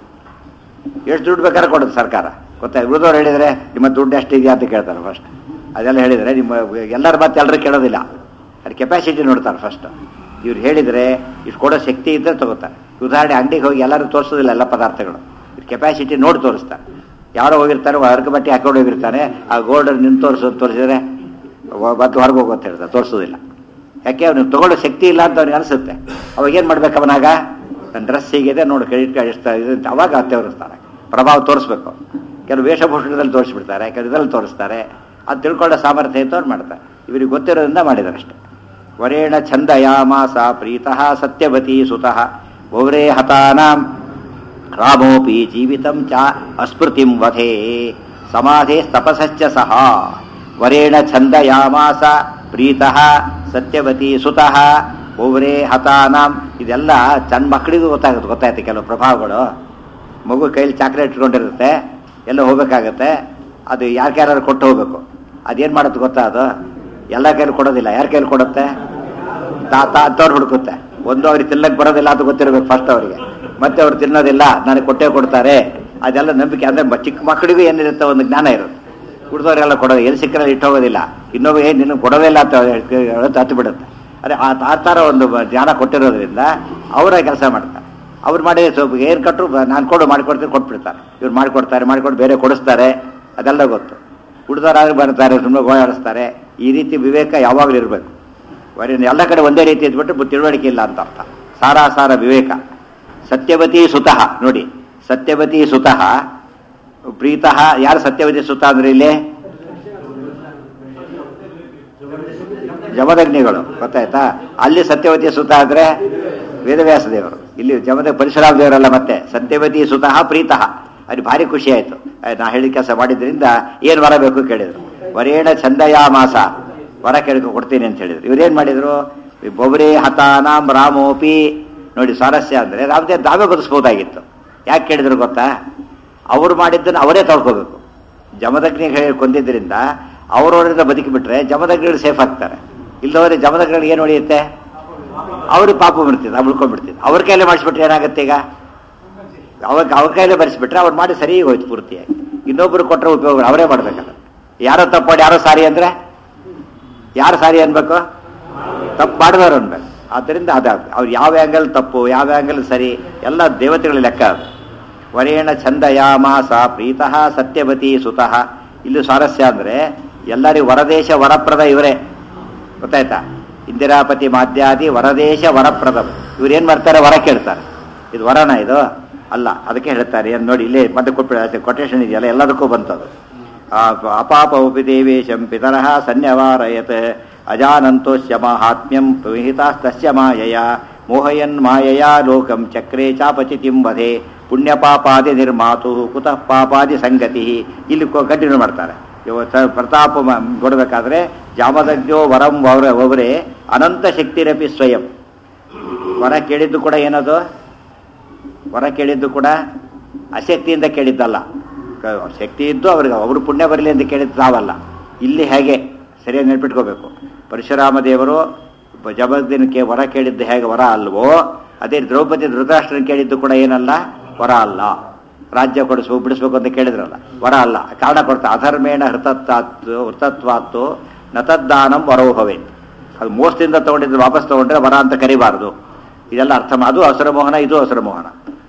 ಎಷ್ಟು ದುಡ್ಡು ಬೇಕಾದ್ರೆ ಕೊಡೋದು ಸರ್ಕಾರ. ಗೊತ್ತಾಯ್ತು? ಉಳಿದವ್ರು ಹೇಳಿದರೆ ನಿಮ್ಮ ದುಡ್ಡು ಎಷ್ಟಿದೆಯಾ ಅಂತ ಕೇಳ್ತಾರೆ ಫಸ್ಟ್. ಅದೆಲ್ಲ ಹೇಳಿದರೆ ನಿಮ್ಮ ಎಲ್ಲರ ಮತ್ತೆ ಎಲ್ಲರೂ ಕೇಳೋದಿಲ್ಲ, ಅದು ಕೆಪಾಸಿಟಿ ನೋಡ್ತಾರೆ ಫಸ್ಟ್. ಇವ್ರು ಹೇಳಿದರೆ ಇಷ್ಟು ಕೊಡೋ ಶಕ್ತಿ ಇದ್ದರೆ ತಗೋತಾರೆ. ಉದಾಹರಣೆ ಅಂಗಡಿಗೆ ಹೋಗಿ ಎಲ್ಲರೂ ತೋರಿಸೋದಿಲ್ಲ ಎಲ್ಲ ಪದಾರ್ಥಗಳು, ಇವ್ರು ಕೆಪಾಸಿಟಿ ನೋಡಿ ತೋರಿಸ್ತಾರೆ. ಯಾರೋ ಹೋಗಿರ್ತಾರೆ, ಹರಕ ಬಟ್ಟೆ ಹಾಕೊಂಡು ಹೋಗಿರ್ತಾನೆ, ಆ ಗೋಲ್ಡ್ ನಿಂತು ತೋರಿಸಿದ್ರೆ ಮತ್ತೆ ಹೊರಗೆ ಹೋಗೋದು ಹೇಳ್ತಾರೆ, ತೋರಿಸೋದಿಲ್ಲ. ಯಾಕೆ? ಅವ್ನಿಗೆ ತಗೊಳ್ಳೋ ಶಕ್ತಿ ಇಲ್ಲ ಅಂತ ಅವ್ನಿಗೆ ಅನಿಸುತ್ತೆ. ಅವಾಗ ಏನು ಮಾಡ್ಬೇಕು? ಅವನಾಗ ನನ್ನ ಡ್ರೆಸ್ ಹೀಗಿದೆ ನೋಡು, ಕ್ರೆಡಿಟ್ ಕಾರ್ಡ್ ಎಷ್ಟು ಇದೆ ಅಂತ ಅವಾಗ ತೋರಿಸ್ತಾರೆ. ಪ್ರಭಾವ ತೋರಿಸ್ಬೇಕು. ಕೆಲವು ವೇಷಭೂಷಣದಲ್ಲಿ ತೋರಿಸ್ಬಿಡ್ತಾರೆ, ಕೆಲವು ಇದರಲ್ಲಿ ತೋರಿಸ್ತಾರೆ. ಅದು ತಿಳ್ಕೊಳ್ಳೋ ಸಾಮರ್ಥ್ಯ ಇತ್ತು ಅವ್ರು ಮಾಡ್ತಾರೆ. ಇವರಿಗೆ ಗೊತ್ತಿರೋದ್ರಿಂದ ಮಾಡಿದ್ದಾರೆ ಅಷ್ಟೇ. ವರೇಣ ಛಂದಯಾಮಾಸ ಪ್ರೀತಃ ಸತ್ಯವತಿ ಸುತಃ ಗೌರೇ ಹತಾನಾಂ ರಾಮೋಪಿ ಜೀವಿತಂ ಚ ಅಸ್ಮೃತಿಂ ವಧೇ ಸಮಾಧೇ ತಪಸಶ್ಚ ಸಹ ವರೇಣ ಛಂದಯಾಮಾಸ ಪ್ರೀತಃ ಸತ್ಯವತಿ ಸುತಃ ಗೌರೇ ಹತಾನಾಂ. ಇದೆಲ್ಲ ಸಣ್ಣ ಮಕ್ಕಳಿಗೂ ಗೊತ್ತಾಯ್ತು ಕೆಲವು ಪ್ರಭಾವಗಳು. ಮಗು ಕೈಲಿ ಚಾಕ್ಲೇಟ್ ಇಟ್ಕೊಂಡಿರುತ್ತೆ, ಎಲ್ಲ ಹೋಗ್ಬೇಕಾಗತ್ತೆ, ಅದು ಯಾರು ಕೊಟ್ಟು ಹೋಗ್ಬೇಕು. ಅದೇನು ಮಾಡುತ್ತೆ ಗೊತ್ತಾ? ಅದು ಎಲ್ಲ ಕೈಲಿ ಕೊಡೋದಿಲ್ಲ. ಯಾರ ಕೈಲಿ ಕೊಡುತ್ತೆ? ಅಂತವ್ರು ಹುಡುಕುತ್ತೆ. ಒಂದು ಅವ್ರಿಗೆ ತಿನ್ನಕ್ಕೆ ಬರೋದಿಲ್ಲ ಅಂತ ಗೊತ್ತಿರಬೇಕು ಫಸ್ಟ್ ಅವರಿಗೆ. ಮತ್ತೆ ಅವ್ರು ತಿನ್ನೋದಿಲ್ಲ, ನನಗೆ ಕೊಟ್ಟೇ ಕೊಡ್ತಾರೆ, ಅದೆಲ್ಲ ನಂಬಿಕೆ. ಅಂದರೆ ಚಿಕ್ಕ ಮಕ್ಕಳಿಗೂ ಏನಿರುತ್ತೆ ಒಂದು ಜ್ಞಾನ ಇರುತ್ತೆ. ಹುಡುಗವರೆಲ್ಲ ಕೊಡೋದು, ಎಲ್ಲಿ ಸಿಕ್ಕರಲ್ಲಿ ಇಟ್ಟು ಹೋಗೋದಿಲ್ಲ. ಇನ್ನೊಬ್ಬ ಏನು ನಿನ್ನ ಕೊಡೋದೇ ಇಲ್ಲ ಅಂತ ಹತ್ತು ಬಿಡುತ್ತೆ. ಅದೇ ಆ ಥರ ಒಂದು ಜ್ಞಾನ ಕೊಟ್ಟಿರೋದ್ರಿಂದ ಅವರ ಕೆಲಸ ಮಾಡ್ತಾರೆ. ಅವ್ರು ಮಾಡಿ ಸ್ವಲ್ಪ ಏನು ಕಟ್ಟರು ನಾನು ಮಾಡಿಕೊಡ್ತೀನಿ ಕೊಟ್ಬಿಡ್ತಾರೆ. ಇವ್ರು ಮಾಡಿಕೊಟ್ಟು ಬೇರೆ ಕೊಡಿಸ್ತಾರೆ, ಅದೆಲ್ಲ ಗೊತ್ತು. ಹುಡುಗರಾದ್ರೂ ಬರ್ತಾರೆ, ಸುಮ್ಮನೆ ಗೋಳಾಡಿಸ್ತಾರೆ. ಈ ರೀತಿ ವಿವೇಕ ಯಾವಾಗಲೂ ಇರಬೇಕು. ಎಲ್ಲ ಕಡೆ ಒಂದೇ ರೀತಿ ಇದ್ಬಿಟ್ಟು ತಿಳುವಳಿಕೆ ಇಲ್ಲ ಅಂತ ಅರ್ಥ. ಸಾರ ವಿವೇಕ. ಸತ್ಯವತಿ ಸುತಃ ನೋಡಿ, ಸತ್ಯವತಿ ಸುತಃ ಪ್ರೀತಃ. ಯಾರು ಸತ್ಯವತಿ ಸುತ ಅಂದ್ರೆ ಇಲ್ಲಿ ಜಮದಗ್ನಿಗಳು. ಗೊತ್ತಾಯ್ತಾ? ಅಲ್ಲಿ ಸತ್ಯವತಿ ಸುತ ಅಂದ್ರೆ ವೇದವ್ಯಾಸ ದೇವರು, ಇಲ್ಲಿ ಪರಶುರಾಮ ದೇವರಲ್ಲ. ಮತ್ತೆ ಸತ್ಯವತಿ ಸುತಃ ಪ್ರೀತಃ. ಅದು ಭಾರಿ ಖುಷಿ ಆಯ್ತು. ನಾ ಹೇಳಿದ ಕೆಲಸ ಮಾಡಿದ್ರಿಂದ ಏನು ವರ ಬೇಕು ಕೇಳಿದ್ರು. ವರೇಣ ಛಂದಯಾಮಾಸ, ವರ ಕೇಳಿಕೊ ಕೊಡ್ತೀನಿ ಅಂತ ಹೇಳಿದ್ರು. ಇವ್ರೇನ್ ಮಾಡಿದ್ರು? ಬೊಬ್ರೇ ಹತಾನಾಂ ರಾಮೋಪಿ. ನೋಡಿ ಸ್ವಾರಸ್ಯ ಅಂದ್ರೆ ರಾಮದೇವ್ ತಾವೇ ಬದುಸ್ಬೋದಾಗಿತ್ತು. ಯಾಕೆ ಕೇಳಿದ್ರು ಗೊತ್ತಾ? ಅವ್ರು ಮಾಡಿದ್ದನ್ನು ಅವರೇ ತಳ್ಕೋಬೇಕು. ಜಮದಗ್ನಿ ಕೊಂದಿದ್ದರಿಂದ ಅವರವರಿಂದ ಬದುಕಿಬಿಟ್ರೆ ಜಮದಗ್ನಿಗಳು ಸೇಫ್ ಆಗ್ತಾರೆ. ಇಲ್ಲದವರೆ ಜಮದಗ್ನಿಗಳು ಏನು ಹೊಡೆಯುತ್ತೆ? ಅವ್ರಿಗೆ ಪಾಪ ಬಿಡ್ತಿದ್ದು, ಉಳ್ಕೊಂಡ್ಬಿಡ್ತಿದ್ದು. ಅವ್ರ ಕೈಲೇ ಮಾಡಿಸ್ಬಿಟ್ರೆ ಏನಾಗುತ್ತೆ? ಈಗ ಅವ್ರ ಕೈಲೇ ಬರೆಸ್ಬಿಟ್ರೆ ಮಾಡಿ ಸರಿ ಹೋಯ್ತು ಪೂರ್ತಿಯಾಗಿ. ಇನ್ನೊಬ್ರು ಕೊಟ್ಟರೆ ಉಪಯೋಗ ಅವರೇ ಮಾಡ್ಬೇಕಲ್ಲ. ಯಾರೋ ತಪ್ಪಾಡಿ ಯಾರೋ ಸಾರಿ ಅಂದ್ರೆ ಯಾರು ಸಾರಿ ಅನ್ಬೇಕು? ತಪ್ಪು ಮಾಡಿದವರು ಅನ್ಬೇಕು. ಆದ್ದರಿಂದ ಅವ್ರು ಯಾವ ಆ್ಯಂಗಲ್ ತಪ್ಪು ಯಾವ ಆ್ಯಂಗಲ್ ಸರಿ ಎಲ್ಲ ದೇವತೆಗಳ ಲೆಕ್ಕ ಅದು. ವರೇಣ ಛಂದಯಾಮಾಸ ಪ್ರೀತಃ ಸತ್ಯವತಿ ಸುತಃ. ಇಲ್ಲಿ ಸ್ವಾರಸ್ಯ ಅಂದರೆ ಎಲ್ಲರಿಗೂ ವರದೇಶ ವರಪ್ರದ ಇವರೇ, ಗೊತ್ತಾಯ್ತಾ? ಇಂದಿರಾಪತಿ ಮಾಧ್ಯಾದಿ ವರದೇಶ ವರಪ್ರದ. ಇವ್ರೇನು ಮಾಡ್ತಾರೆ? ವರ ಕೇಳ್ತಾರೆ. ಇದು ವರನ ಇದು ಅಲ್ಲ, ಅದಕ್ಕೆ ಹೇಳ್ತಾರೆ. ಏನು ನೋಡಿ ಇಲ್ಲೇ ಮತ್ತೆ ಕೊಟೇಶನ್ ಇದೆಯಲ್ಲ, ಎಲ್ಲದಕ್ಕೂ ಬಂತದು. ಅಪಾಪ ಉಪಿ ದೇವೇಶಂ ಪಿತರಃ ಸನ್ಯವಾರಯತ್ ಅಜಾನಂತೋಸ್ಯ ಮಾಹಾತ್ಮ್ಯಂ ವಿಹಿತಾಸ್ತಸ್ಯ ಮಾಯಯ ಮೋಹಯನ್ ಮಾಯಯಾ ಲೋಕಂ ಚಕ್ರೇ ಚಾಪಚಿತಿಂ ವಧೆ ಪುಣ್ಯಪಾಪಾದಿ ನಿರ್ಮಾತು ಕುತಃ ಪಾಪಾದಿ ಸಂಗತಿ. ಇಲ್ಲಿ ಕಂಟಿನ್ಯೂ ಮಾಡ್ತಾರೆ. ಪ್ರತಾಪ ಕೊಡಬೇಕಾದ್ರೆ ಜಾಮದಗ್ನೋ ವರಂ ಅವರೇ ಅನಂತ ಶಕ್ತಿರಪಿ ಸ್ವಯಂ. ವರ ಕೇಳಿದ್ದು ಕೂಡ ಏನದು? ವರ ಕೇಳಿದ್ದು ಕೂಡ ಅಶಕ್ತಿಯಿಂದ ಕೇಳಿದ್ದಲ್ಲ, ಶಕ್ತಿ ಇದ್ದು ಅವ್ರಿಗೆ ಅವರು ಪುಣ್ಯ ಬರಲಿ ಅಂತ ಕೇಳಿದ್ದು ತಾವಲ್ಲ. ಇಲ್ಲಿ ಹೇಗೆ ಸರಿಯಾಗಿ ನೆನ್ಪಿಟ್ಕೋಬೇಕು. ಪರಶುರಾಮ ದೇವರು ಜಮದಗ್ನಿಗೆ ವರ ಕೇಳಿದ್ದು ಹೇಗೆ ವರ ಅಲ್ವೋ, ಅದೇ ದ್ರೌಪದಿ ಧೃತರಾಷ್ಟ್ರನ ಕೇಳಿದ್ದು ಕೂಡ ಏನಲ್ಲ, ವರ ಅಲ್ಲ. ರಾಜ್ಯ ಬಿಡಿಸ್ಬೇಕು ಅಂತ ಕೇಳಿದ್ರಲ್ಲ, ವರ ಅಲ್ಲ. ಕಾರಣ ಕೊಡ್ತಾ ಅಧರ್ಮೇಣ ಹೃತತ್ವಾತ್ತು ನತದ್ದಾನಂ ವರೋಹವೇ. ಅದು ಮೋಸದಿಂದ ತಗೊಂಡಿದ್ದು ವಾಪಸ್ ತಗೊಂಡ್ರೆ ವರ ಅಂತ ಕರಿಬಾರದು. ಇದೆಲ್ಲ ಅರ್ಥ. ಅದು ಅಸುರಮೋಹನ, ಇದು ಅಸುರಮೋಹನ.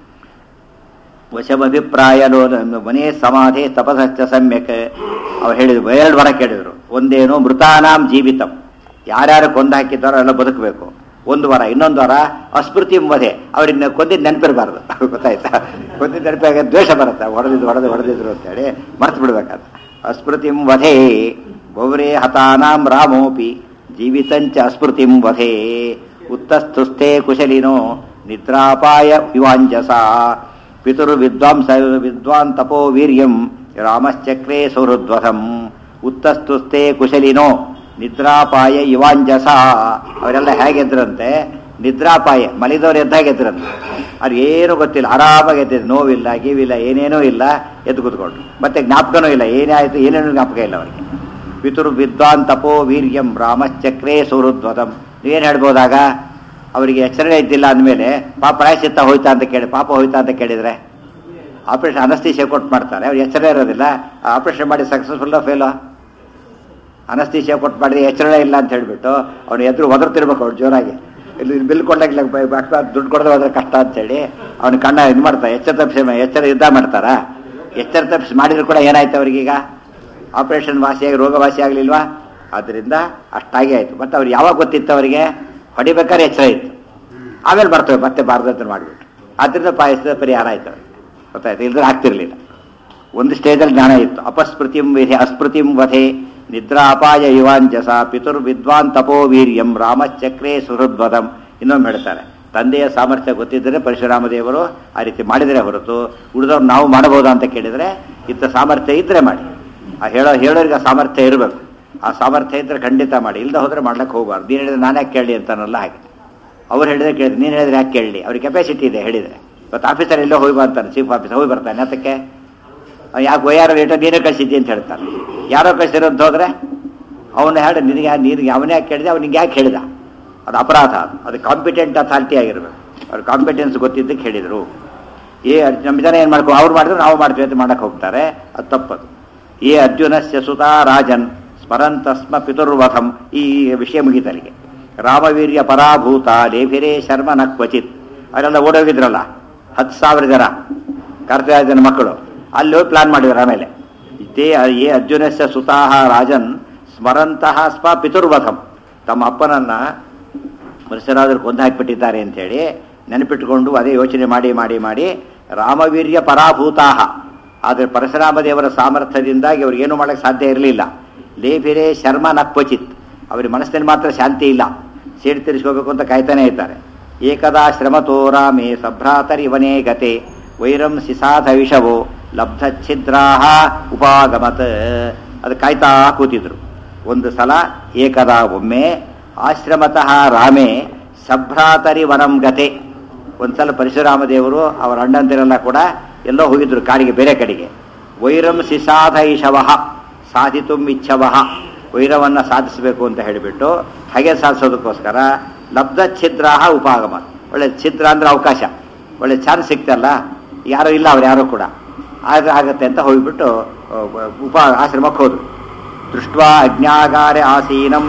ವಶಮಭಿಪ್ರಾಯಲೋ ಮನೇ ಸಮಾಧಿ ತಪಸ್ಸ ಸಮ್ಯಕ್. ಅವ್ರು ಹೇಳಿದ್ರು, ಎರಡು ವರ ಕೇಳಿದ್ರು. ಒಂದೇನು ಮೃತಾನಾಂ ಜೀವಿತಂ, ಯಾರ್ಯಾರು ಕೊಂದು ಹಾಕಿದ್ದಾರೋ ಎಲ್ಲ ಬದುಕಬೇಕು, ಒಂದು ವರ. ಇನ್ನೊಂದು ವರ ಅಸ್ಮೃತಿ ವಧೆ, ಅವ್ರನ್ನ ಕೊಂದಿದ್ದು ನೆನಪಿರಬಾರ್ದು. ಗೊತ್ತಾಯ್ತಾ? ಕೊಂದಿದ್ದು ನೆನಪಾಗ ದ್ವೇಷ ಬರುತ್ತೆ. ಹೊಡೆದಿದ್ರು ಅಂತೇಳಿ ಮರ್ತು ಬಿಡ್ಬೇಕಾದ್ರೆ. ಅಸ್ಮೃತಿಂ ವಧೆ ಬೌರೇ ಹತಾನಾಂ ರಾಮೋಪಿ ಜೀವಿತಂಚ ಅಸ್ಮೃತಿಂ ವಧೆ ಉತ್ತಸ್ಥುಸ್ಥೆ ಕುಶಲಿನೋ ನಿದ್ರಾಪಾಯ ವಿವಾಂಜಸ ವಿದ್ವಾನ್ ತಪೋ ವೀರ್ಯಂ ರಾಮಶ್ಚಕ್ರೇ ಸೌಹೃದ್ವಸಂ ಉತ್ತಸ್ತುಸ್ಥೆ ಕುಶಲಿನೋ ನಿದ್ರಾಪಾಯ ಇವಾಂಜಸ. ಅವರೆಲ್ಲ ಹೇಗೆದ್ರಂತೆ? ನಿದ್ರಾಪಾಯ, ಮಲಿದವ್ರು ಎದ್ದಾಗೆದ್ರಂತೆ. ಅವ್ರು ಏನೂ ಗೊತ್ತಿಲ್ಲ, ಆರಾಮಾಗಿ ಎದ್ದಿದ್ರು. ನೋವಿಲ್ಲ, ಗೀವಿಲ್ಲ, ಏನೇನೂ ಇಲ್ಲ, ಎದ್ದು ಕೂತ್ಕೊಂಡ್ರು. ಮತ್ತೆ ಜ್ಞಾಪಕನೂ ಇಲ್ಲ, ಏನೇ ಆಯಿತು ಏನೇನು ಜ್ಞಾಪಕ ಇಲ್ಲ ಅವರಿಗೆ. ವಿದ್ವಾನ್ ತಪೋ ವೀರ್ಯಂ ರಾಮಶ್ಚಕ್ರೇ ಸೌಹೃದ್ವಸಂ. ನೀವೇನು ಹೇಳ್ಬೋದಾಗ? ಅವರಿಗೆ ಎಚ್ಚರಣೆ ಇದ್ದಿಲ್ಲ ಅಂದಮೇಲೆ ಪ್ರಾಯಶ್ಚಿತ್ತ ಹೋಯ್ತಾ ಅಂತ ಕೇಳಿ, ಪಾಪ ಹೋಯ್ತಾ ಅಂತ ಕೇಳಿದರೆ ಆಪರೇಷನ್ ಅನಸ್ತೀಶಿಯಾ ಕೊಟ್ಟು ಮಾಡ್ತಾರೆ. ಅವ್ರು ಎಚ್ಚರ ಇರೋದಿಲ್ಲ. ಆಪರೇಷನ್ ಮಾಡಿ ಸಕ್ಸಸ್ಫುಲ್ಲ ಫೇಲೋ? ಅನಸ್ತೀಶಿಯಾ ಕೊಟ್ಟು ಮಾಡಿದ್ರೆ ಎಚ್ಚರ ಇಲ್ಲ ಅಂತ ಹೇಳಿಬಿಟ್ಟು ಅವ್ನು ಎದುರು ಒದರ್ತಿರ್ಬೇಕು ಅವ್ರು ಜೋರಾಗಿ. ಇಲ್ಲಿ ಬಿಲ್ ಕೊಂಡಾಗ ದುಡ್ಡು ಕೊಡದೆ ಹೋದ್ರೆ ಕಷ್ಟ ಅಂತೇಳಿ ಅವ್ನು ಕಣ್ಣ ಇದು ಮಾಡ್ತಾರೆ. ಎಚ್ಚರ ಯುದ್ಧ ಮಾಡ್ತಾರ? ಎಚ್ಚರ ತಪ್ಪಿಸಿ ಮಾಡಿದ್ರು ಕೂಡ ಏನಾಯ್ತು ಅವ್ರಿಗೀಗ? ಆಪರೇಷನ್ ವಾಸಿಯಾಗಿ ರೋಗ ವಾಸಿ ಆಗಲಿಲ್ವಾ? ಆದ್ದರಿಂದ ಅಷ್ಟಾಗಿ ಆಯಿತು. ಮತ್ತು ಅವ್ರು ಯಾವಾಗ ಗೊತ್ತಿತ್ತು ಅವರಿಗೆ? ಹೊಡಿಬೇಕಾದ್ರೆ ಎಚ್ಚರ ಇತ್ತು, ಆಮೇಲೆ ಬರ್ತವೆ ಮತ್ತೆ ಬಾರದಂತ ಮಾಡಿಬಿಟ್ಟು. ಆದ್ದರಿಂದ ಪಾಯಸದ ಪರಿಹಾರ ಆಯ್ತು ಅವ್ರಿಗೆ. ಗೊತ್ತಾಯ್ತು? ಇಲ್ಲದ್ರೆ ಆಗ್ತಿರ್ಲಿಲ್ಲ. ಒಂದು ಸ್ಟೇಜಲ್ಲಿ ಜ್ಞಾನ ಇತ್ತು. ಅಪಸ್ಮೃತಿಂ ವಿಧೆ ಅಸ್ಮೃತಿಂ ವಧೆ ನಿದ್ರಾ ಅಪಾಯ ಯುವಾಂಜಸ ಪಿತುರ್ವಿದ್ವಾನ್ ತಪೋ ವೀರ್ಯಂ ರಾಮಚಕ್ರೇ ಸುಹೃದ್ವದಂ. ಇನ್ನೊಮ್ಮೆ ಹೇಳ್ತಾರೆ, ತಂದೆಯ ಸಾಮರ್ಥ್ಯ ಗೊತ್ತಿದ್ದರೆ ಪರಶುರಾಮ ದೇವರು ಆ ರೀತಿ ಮಾಡಿದರೆ ಹೊರತು ಉಳಿದವ್ರು ನಾವು ಮಾಡಬಹುದಾ ಅಂತ ಕೇಳಿದರೆ ಇಂಥ ಸಾಮರ್ಥ್ಯ ಇದ್ದರೆ ಮಾಡಿ. ಆ ಹೇಳೋರಿಗೆ ಆ ಸಾಮರ್ಥ್ಯ ಇರಬೇಕು. ಆ ಸಾಮರ್ಥ್ಯ ಇದ್ದರೆ ಖಂಡಿತ ಮಾಡಿ, ಇಲ್ಲದೆ ಹೋದರೆ ಮಾಡ್ಲಿಕ್ಕೆ ಹೋಗಬಾರ್ದು. ನೀನು ಹೇಳಿದ್ರೆ ನಾನು ಯಾಕೆ ಕೇಳಲಿ ಅಂತಾನಲ್ಲ ಹಾಗೆ. ಅವ್ರು ಹೇಳಿದ್ರೆ ಕೇಳಿದ್ರೆ, ನೀನು ಹೇಳಿದ್ರೆ ಯಾಕೆ ಕೇಳಲಿ? ಅವ್ರಿಗೆ ಕೆಪಾಸಿಟಿ ಇದೆ ಹೇಳಿದರೆ. ಇವತ್ತು ಆಫೀಸರ್ ಎಲ್ಲೋ ಹೋಗಿ ಬರ್ತಾನೆ, ಚೀಫ್ ಆಫೀಸರ್ ಹೋಗಿ ಬರ್ತಾನೆ. ಅದಕ್ಕೆ ಯಾಕೆ ಒಯ್ಯಾರ ರೇಟ ನೀನೇ ಕಳಿಸಿದ್ದಿ ಅಂತ ಹೇಳ್ತಾನೆ. ಯಾರೋ ಕಳಿಸಿರೋ ಅಂತ ಹೋದರೆ ಅವನು ಹೇಳಿ ನಿನಗೆ ಅವನೇ ಯಾಕೆ ಕೇಳಿದೆ, ಅವ್ನಿಗೆ ಯಾಕೆ ಹೇಳಿದ? ಅದು ಅಪರಾಧ. ಅದು ಕಾಂಪಿಟೆಂಟ್ ಅಥಾರಿಟಿ ಆಗಿರಬೇಕು. ಅವ್ರ ಕಾಂಪಿಟೆನ್ಸ್ ಗೊತ್ತಿದ್ದಕ್ಕೆ ಹೇಳಿದರು. ನಮ್ಮ ಜನ ಏನು ಮಾಡ್ಕೊ ಅವ್ರು ಮಾಡಿದ್ರು ನಾವು ಮಾಡ್ತೀವಿ ಅಂತ ಮಾಡಕ್ಕೆ ಹೋಗ್ತಾರೆ. ಅದು ತಪ್ಪದು. ಅರ್ಜುನಸ್ಯ ಸುತಾ ರಾಜನ್ ಸ್ಮರಂತಸ್ಮ ಪಿತುರ್ವಧಂ. ಈ ವಿಷಯ ಮುಗಿತಲ್ಲಿಗೆ. ರಾಮವೀರ್ಯ ಪರಾಭೂತ ಲೇಭಿರೇ ಶರ್ಮ ನ ಕ್ವಚಿತ್. ಅವರೆಲ್ಲ ಓಡೋಗಿದ್ರಲ್ಲ 10,000 ಜನ ಕರ್ತವ್ಯಜನ ಮಕ್ಕಳು. ಅಲ್ಲಿ ಹೋಗಿ ಪ್ಲಾನ್ ಮಾಡಿದ್ರು. ಆಮೇಲೆ ಅರ್ಜುನಸ್ಯ ಸುತಾಹ ರಾಜನ್ ಸ್ಮರಂತಹ ಸ್ಮ ಪಿತುರ್ವಧಂ. ತಮ್ಮ ಅಪ್ಪನನ್ನ ಪರಶುರಾಮರು ಕೊಂದು ಹಾಕಿಬಿಟ್ಟಿದ್ದಾರೆ ಅಂಥೇಳಿ ನೆನಪಿಟ್ಟುಕೊಂಡು ಅದೇ ಯೋಚನೆ ಮಾಡಿ ಮಾಡಿ ಮಾಡಿ ರಾಮವೀರ್ಯ ಪರಾಭೂತಾಹ. ಆದರೆ ಪರಶುರಾಮ ದೇವರ ಸಾಮರ್ಥ್ಯದಿಂದಾಗಿ ಅವ್ರಿಗೇನು ಮಾಡೋಕ್ಕೆ ಸಾಧ್ಯ ಇರಲಿಲ್ಲ. ಲೇಭಿರೇ ಶರ್ಮ ನ ಕ್ವಚಿತ್. ಅವ್ರಿಗೆ ಮನಸ್ಸಿನಲ್ಲಿ ಮಾತ್ರ ಶಾಂತಿ ಇಲ್ಲ, ಸೇಡಿ ತಿರ್ಸ್ಕೋಬೇಕು ಅಂತ ಕಾಯ್ತಾನೆ ಇರ್ತಾರೆ. ಏಕದಾ ಶ್ರಮತೋ ರಾಮೇ ಸಭ್ರಾತರಿವನೇ ಗತೆ ವೈರಂ ಸಿಸಾಧ ವಿಷವೋ ಲಬ್ಧಚ್ಛಿದ್ರಾಹ ಉಪಾಗಮತ್. ಅದು ಕಾಯ್ತಾ ಕೂತಿದ್ರು. ಒಂದು ಸಲ ಏಕದಾ ಒಮ್ಮೆ ಆಶ್ರಮತಃ ರಾಮೇ ಸಭ್ರಾತರಿ ವನಂ ಗತೆ. ಒಂದ್ಸಲ ಪರಶುರಾಮ ದೇವರು ಅವರ ಅಣ್ಣಂದಿರೆಲ್ಲ ಕೂಡ ಎಲ್ಲೋ ಹೋಗಿದ್ರು ಕಾಡಿಗೆ, ಬೇರೆ ಕಡೆಗೆ. ವೈರಂ ಸಿಸಾಧ ಇಷವಃ ಸಾಧಿತು ಇಚ್ಛವಃ. ವೈರವನ್ನು ಸಾಧಿಸಬೇಕು ಅಂತ ಹೇಳಿಬಿಟ್ಟು ಹಾಗೆ ಸಾಧಿಸೋದಕ್ಕೋಸ್ಕರ ಲಬ್ಧ ಛಿದ್ರಾಹ ಉಪಾಗಮ. ಒಳ್ಳೆ ಛಿದ್ರ ಅಂದ್ರೆ ಅವಕಾಶ, ಒಳ್ಳೆ ಚಾನ್ಸ್ ಸಿಕ್ತಲ್ಲ, ಯಾರೂ ಇಲ್ಲ ಅವ್ರು ಯಾರೂ ಕೂಡ, ಆಗತ್ತೆ ಅಂತ ಹೋಗಿಬಿಟ್ಟು ಆಶ್ರಮಕ್ಕೆ ಹೋದ್ರು. ದೃಷ್ಟ್ವಾ ಅಜ್ಞಾಗಾರೆ ಆಸೀನಂ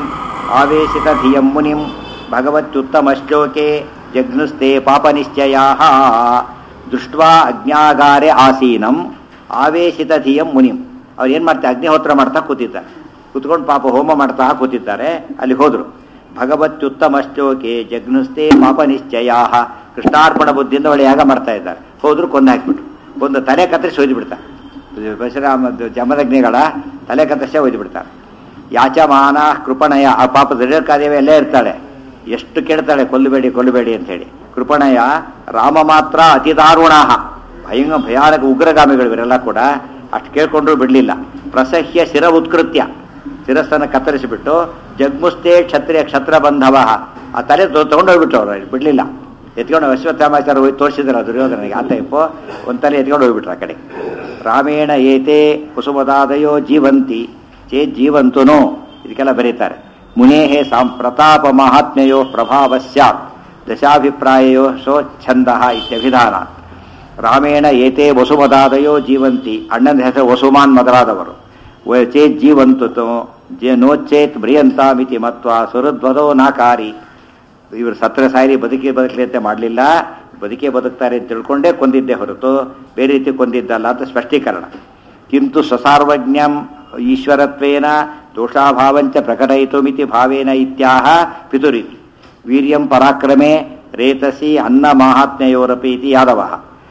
ಆವೇಶಿತ ಧಿಯಂ ಮುನಿಂ ಭಗವತ್ಯುತ್ತಮ ಶ್ಲೋಕೆ ಜಘ್ನುಸ್ತೆ ಪಾಪನಿಶ್ಚಯಾ ದೃಷ್ಟ್ವಾ ಅಜ್ಞಾಗಾರೆ ಆಸೀನಂ ಆವೇಶಿತ ಧಿಯಂ ಮುನಿಂ. ಅವ್ರು ಏನು ಮಾಡ್ತಾರೆ, ಅಗ್ನಿಹೋತ್ರ ಮಾಡ್ತಾ ಕೂತಿದ್ದಾರೆ. ಕೂತ್ಕೊಂಡು ಪಾಪ ಹೋಮ ಮಾಡ್ತಾ ಕೂತಿದ್ದಾರೆ. ಅಲ್ಲಿ ಹೋದರು. ಭಗವತ್ಯುತ್ತಮ ಶ್ಲೋಕೆ ಜಘ್ನುಸ್ತೆ ಪಾಪನಿಶ್ಚಯಾ. ಕೃಷ್ಣಾರ್ಪಣ ಬುದ್ಧಿಯಿಂದ ಒಳ್ಳೆ ಯಾಗ ಮಾಡ್ತಾ ಇದ್ದಾರೆ. ಹೋದ್ರು ಕೊಂದು ಹಾಕಿಬಿಟ್ರು. ಒಂದು ತಲೆ ಕತ್ತರಿಸಿ ಒಯ್ದು ಬಿಡ್ತಾರೆ. ಪರಶುರಾಮ ಜಮದಗ್ನಿಗಳ ತಲೆ ಕತ್ತರಿಸಿ ಒಯ್ದು ಬಿಡ್ತಾರೆ. ಯಾಚಮಾನ ಕೃಪಣಯ. ಆ ಪಾಪ ದೃಢಕಾದೇವಿ ಎಲ್ಲೇ ಇರ್ತಾಳೆ, ಎಷ್ಟು ಕೇಳ್ತಾಳೆ ಕೊಲ್ಲಬೇಡಿ ಕೊಲ್ಲಬೇಡಿ ಅಂತ ಹೇಳಿ. ಕೃಪಣಯ ರಾಮ ಮಾತ್ರ ಅತಿ ದಾರುಣಾಹ. ಭಯಾನಕ ಉಗ್ರಗಾಮಿಗಳು ಇವರೆಲ್ಲ ಕೂಡ. ಅಷ್ಟು ಕೇಳ್ಕೊಂಡ್ರು ಬಿಡಲಿಲ್ಲ. ಪ್ರಸಹ್ಯ ಶಿರ ಉತ್ಕೃತ್ಯ, ಶಿರಸ್ಸನ್ನು ಕತ್ತರಿಸಿಬಿಟ್ಟು ಜಗ್ಮುಸ್ತೆ ಕ್ಷತ್ರ ಬಂಧವ. ಆ ತಲೆ ತೊಗೊಂಡೋಗ್ಬಿಟ್ಟು ಅವರು ಬಿಡಲಿಲ್ಲ. ಎತ್ಕೊಂಡು ಅಶ್ವತ್ಥಾಮಾಚಾರ ಹೋಗಿ ತೋರಿಸಿದ್ರು ದುರ್ಯೋಧನಿಗೆ. ಆ ಟೈಪು ಒಂದು ತಲೆ ಎತ್ಕೊಂಡು ಹೋಗ್ಬಿಟ್ರು ಆ ಕಡೆ. ರಾಮೇಣ ಏತೆ ಕುಸುಮದಾದಯೋ ಜೀವಂತಿ ಚೇತ್ ಜೀವಂತುನೋ. ಇದಕ್ಕೆಲ್ಲ ಬರೀತಾರೆ. ಮುನೇಹೇ ಪ್ರತಾಪ ಮಹಾತ್ಮ್ಯಯೋ ಪ್ರಭಾವ ಸ್ಯಾತ್ ದಶಾಭಿಪ್ರಾಯೋ ಶೋಚ್ಛಂದ ಇತ್ಯಭಿಧಾನ. ರಾಮೇಣ ಏತೆ ವಸುಮದಾದಯೋ ಜೀವಂತಿ. ಅಣ್ಣನ ಹೆಸರು ವಸುಮಾನ್ ಮೊದಲಾದವರು. ಚೇತ್ ಜೀವಂತು ನೋಚೇತ್ ಮ್ರಿಯಂತಾಮಿತಿ ಮತ್ವ ಸುರದ್ವದೋ ನಾಕಾರಿ. ಇವರು ಸತ್ರ ಸಾರಿ ಬದುಕಲಿ ಅಂತ ಮಾಡಲಿಲ್ಲ. ಬದುಕೇ ಬದುಕ್ತಾರೆ ಅಂತ ತಿಳ್ಕೊಂಡೇ ಕೊಂದಿದ್ದೆ ಹೊರತು ಬೇರೆ ರೀತಿ ಕೊಂದಿದ್ದಲ್ಲ ಅಂತ ಸ್ಪಷ್ಟೀಕರಣ. ಕಿಂತು ಸ್ವಸಾರ್ವಜ್ಞಂ ಈಶ್ವರತ್ವೇನ ದೋಷಾಭಾವಂಚ ಪ್ರಕಟಯಿತುಮಿತಿ ಭಾವೇನ ಇತ್ಯಾಹ ಪಿತುರಿತಿ. ವೀರ್ಯಂ ಪರಾಕ್ರಮೇ ರೇತಸಿ ಅನ್ನ ಮಾಹಾತ್ಮ್ಯಯೋರಪಿ ಇತಿ ಯಾದವಃ.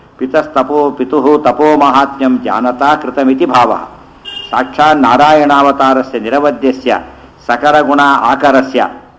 ಪಿತುಃ ತಪೋ ಮಾಹಾತ್ಮ್ಯಂ ಜಾನತಾ ಕೃತಮಿತಿ ಭಾವಃ. ಸಾಕ್ಷಾತ್ ನಾರಾಯಣಾವತಾರಸ್ಯ ನಿರವಧ್ಯಸ್ಯ ಸಕರಗುಣ ಆಕರಸ್ಯ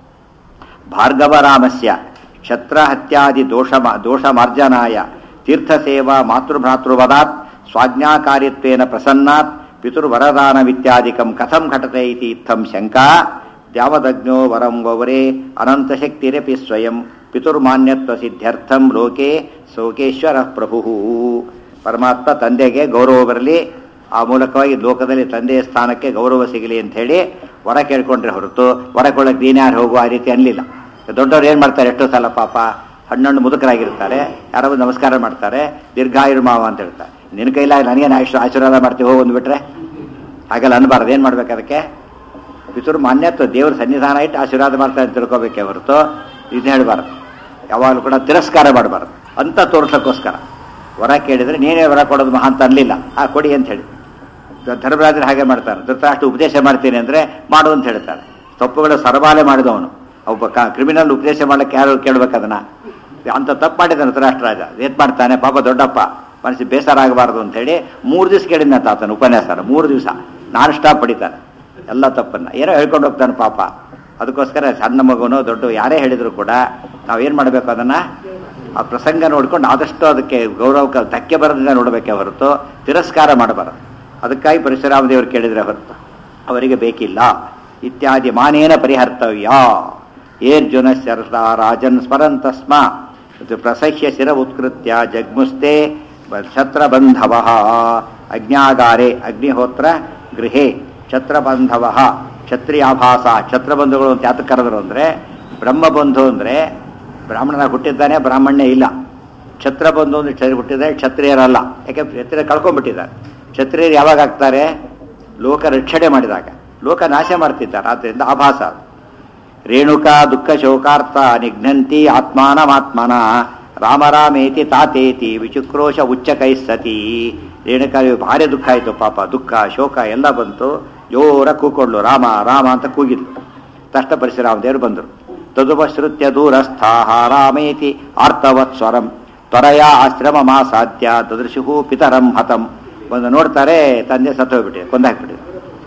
ಭಾರ್ಗವರಾಮಸ್ಯ ಕ್ಷತ್ರಹತ್ಯಾದಿ ದೋಷಮಾರ್ಜನಾಯ ತೀರ್ಥಸೇವಾ ಮಾತೃಭ್ರಾತೃವದಾತ್ ಸ್ವಾಜ್ಞಾಕಾರ್ಯತ್ವೇನ ಪ್ರಸನ್ನಾತ್ ಪಿತುರ್ವರದಾನವಿತ್ಯಾದಿಕಂ ಕಥಂ ಘಟತೆ ಇತಿ ಇತ್ತಂ ಶಂಕಾ. ದ್ಯಾವದಗ್ನೋ ವರಂ ವವರೇ ಅನಂತಶಕ್ತಿರಪಿ ಸ್ವಯಂ ಪಿತುರ್ಮಾನ್ಯತ್ವ ಸಿದ್ಧ್ಯರ್ಥಂ ಲೋಕೆ ಸೋಕೇಶ್ವರ ಪ್ರಭು. ಪರಮಾತ್ಮ ತಂದೆಗೆ ಗೌರವ ಬರಲಿ, ಆ ಮೂಲಕವಾಗಿ ಲೋಕದಲ್ಲಿ ತಂದೆಯ ಸ್ಥಾನಕ್ಕೆ ಗೌರವ ಸಿಗಲಿ ಅಂತ ಹೇಳಿ ವರ ಕೇಳ್ಕೊಂಡ್ರೆ ಹೊರತು ವರ ಕೊಳ್ಳಕ್ಕೆ ನೀನ್ಯಾರು ಹೋಗುವ ಆ ರೀತಿ ಅನ್ನಲಿಲ್ಲ. ದೊಡ್ಡವ್ರು ಏನು ಮಾಡ್ತಾರೆ, ಎಷ್ಟೋ ಸಲ ಪಾಪ ಹಣ್ಣು ಮುದುಕರಾಗಿರ್ತಾರೆ, ಯಾರೋ ಒಂದು ನಮಸ್ಕಾರ ಮಾಡ್ತಾರೆ, ದೀರ್ಘಾಯುರ್ ಮಾವ ಅಂತ ಹೇಳ್ತಾರೆ. ನಿನ್ನ ಕೈಲಾಗಿ ನನಗೇನು ಆಶೀರ್ವಾದ ಮಾಡ್ತೀವಿ ಹೋಗಿ ಬಂದುಬಿಟ್ರೆ ಹಾಗೆಲ್ಲ ಅನ್ಬಾರ್ದು. ಏನು ಮಾಡ್ಬೇಕು ಅದಕ್ಕೆ? ಪಿತುರ್ ಮಾನ್ಯತ್ವ, ದೇವ್ರ ಸನ್ನಿಧಾನ ಇಟ್ಟು ಆಶೀರ್ವಾದ ಮಾಡ್ತಾರೆ ಅಂತ ತಿಳ್ಕೊಬೇಕೇ ಹೊರತು ಇದು ಹೇಳಬಾರ್ದು. ಯಾವಾಗಲೂ ಕೂಡ ತಿರಸ್ಕಾರ ಮಾಡಬಾರ್ದು ಅಂತ ತೋರ್ಸೋಕ್ಕೋಸ್ಕರ. ವರ ಕೇಳಿದರೆ ನೀನೇ ವರ ಕೊಡೋದು ಮಹಾ ಅಂತ ಅನ್ನಲಿಲ್ಲ. ಕೊಡಿ ಅಂತ ಹೇಳಿ. ಧರ್ಮರಾಜರು ಹಾಗೆ ಮಾಡ್ತಾರೆ. ಧೃತರಾಷ್ಟ್ರ ಉಪದೇಶ ಮಾಡ್ತೀನಿ ಅಂದರೆ ಮಾಡು ಅಂತ ಹೇಳ್ತಾರೆ. ತಪ್ಪುಗಳ ಸರಬಾಲೆ ಮಾಡಿದವನು ಒಬ್ಬ ಕ್ರಿಮಿನಲ್ ಉಪದೇಶ ಮಾಡಕ್ಕೆ ಯಾರು ಕೇಳ್ಬೇಕು ಅದನ್ನ? ಅಂತ ತಪ್ಪು ಮಾಡಿದ್ದಾನೆ ಧೃತರಾಷ್ಟ್ರರಾಜ. ಏನ್ ಮಾಡ್ತಾನೆ ಪಾಪ ದೊಡ್ಡಪ್ಪ, ಮನಸ್ಸಿಗೆ ಬೇಸರ ಆಗಬಾರ್ದು ಅಂತ ಹೇಳಿ 3 ದಿವಸ ಕೇಳಿದ್ನಂತ ಆತನ ಉಪನ್ಯಾಸ. 3 ದಿವಸ ನಾನ್ ಸ್ಟಾಪ್ ಪಡಿತಾನೆ ಎಲ್ಲ ತಪ್ಪನ್ನ. ಏನೋ ಹೇಳ್ಕೊಂಡು ಹೋಗ್ತಾನೆ ಪಾಪ. ಅದಕ್ಕೋಸ್ಕರ ಸಣ್ಣ ಮಗುನು ದೊಡ್ಡ ಯಾರೇ ಹೇಳಿದ್ರು ಕೂಡ ನಾವೇನು ಮಾಡಬೇಕು, ಅದನ್ನು ಆ ಪ್ರಸಂಗ ನೋಡ್ಕೊಂಡು ಆದಷ್ಟು ಅದಕ್ಕೆ ಗೌರವ ಧಕ್ಕೆ ಬರೋದ್ರಿಂದ ನೋಡಬೇಕೇ ಹೊರತು ತಿರಸ್ಕಾರ ಮಾಡಬಾರದು. ಅದಕ್ಕಾಗಿ ಪರಶುರಾಮ ದೇವರು ಕೇಳಿದರೆ ಹೊರತು ಅವರಿಗೆ ಬೇಕಿಲ್ಲ. ಇತ್ಯಾದಿ ಮಾನೇನ ಪರಿಹರ್ತವ್ಯ. ಏರ್ಜುನ ಶರ್ಷ ರಾಜನ್ ಸ್ಮರನ್ ತಸ್ಮ ಪ್ರಸಹ್ಯ ಶಿರ ಉತ್ಕೃತ್ಯ ಜಗ್ಮುಸ್ತೆ ಛತ್ರಬಂಧವ. ಅಜ್ಞಾಗಾರೆ ಅಗ್ನಿಹೋತ್ರ ಗೃಹೇ ಛತ್ರಬಂಧವ. ಕ್ಷತ್ರಿಯಾಭಾಸ. ಛತ್ರಬಂಧುಗಳು ಅಂತ ಯಾತಕ್ಕೆ ಕರೆದರು ಅಂದರೆ, ಬ್ರಹ್ಮಬಂಧು ಅಂದರೆ ಬ್ರಾಹ್ಮಣನ ಹುಟ್ಟಿದ್ದಾನೆ, ಬ್ರಾಹ್ಮಣ್ಯ ಇಲ್ಲ. ಕ್ಷತ್ರಬಂಧು ಅಂದರೆ ಹುಟ್ಟಿದ್ದಾರೆ, ಕ್ಷತ್ರಿಯರಲ್ಲ. ಯಾಕೆ ಕ್ಷತ್ರಿಯ ಕಳ್ಕೊಂಡ್ಬಿಟ್ಟಿದ್ದಾರೆ. ಕ್ಷತ್ರಿಯರು ಯಾವಾಗ ಆಗ್ತಾರೆ? ಲೋಕ ರಕ್ಷಣೆ ಮಾಡಿದಾಗ. ಲೋಕ ನಾಶ ಮಾಡ್ತಿದ್ದಾರೆ. ಆದ್ದರಿಂದ ಆಭಾಸ. ರೇಣುಕಾ ದುಃಖ ಶೋಕಾರ್ಥ ನಿಘ್ನಂತಿ ಆತ್ಮಾನಮಾತ್ಮನ ರಾಮರಾಮೇತಿ ತಾತೇತಿ ವಿಚುಕ್ರೋಶ ಉಚ್ಚಕೈ ಸತಿ. ರೇಣುಕಾ ಭಾರಿ ದುಃಖ ಆಯಿತು ಪಾಪ. ದುಃಖ ಶೋಕ ಎಲ್ಲ ಬಂತು. ಜೋರ ಕೂಕೊಂಡ್ಲು, ರಾಮ ರಾಮ ಅಂತ ಕೂಗಿದ್ಲು. ತಷ್ಟ ಪರಶುರಾಮ ದೇವರು ಬಂದರು. ತದುಪಶ್ರುತ್ಯ ದೂರಸ್ಥಾಹ ರಾಮೇತಿ ಆರ್ತವತ್ ಸ್ವರಂ ತ್ವರಯ ಆಶ್ರಮ ಮಾಸಾಧ್ಯ ದದೃಶು ಪಿತರಂ ಹತಂ. ಬಂದು ನೋಡ್ತಾರೆ, ತಂದೆ ಸತ್ತೋಗ್ಬಿಟ್ಟಿದೆ, ಕೊಂದಾಕ್ಬಿಟ್ಟಿದೆ.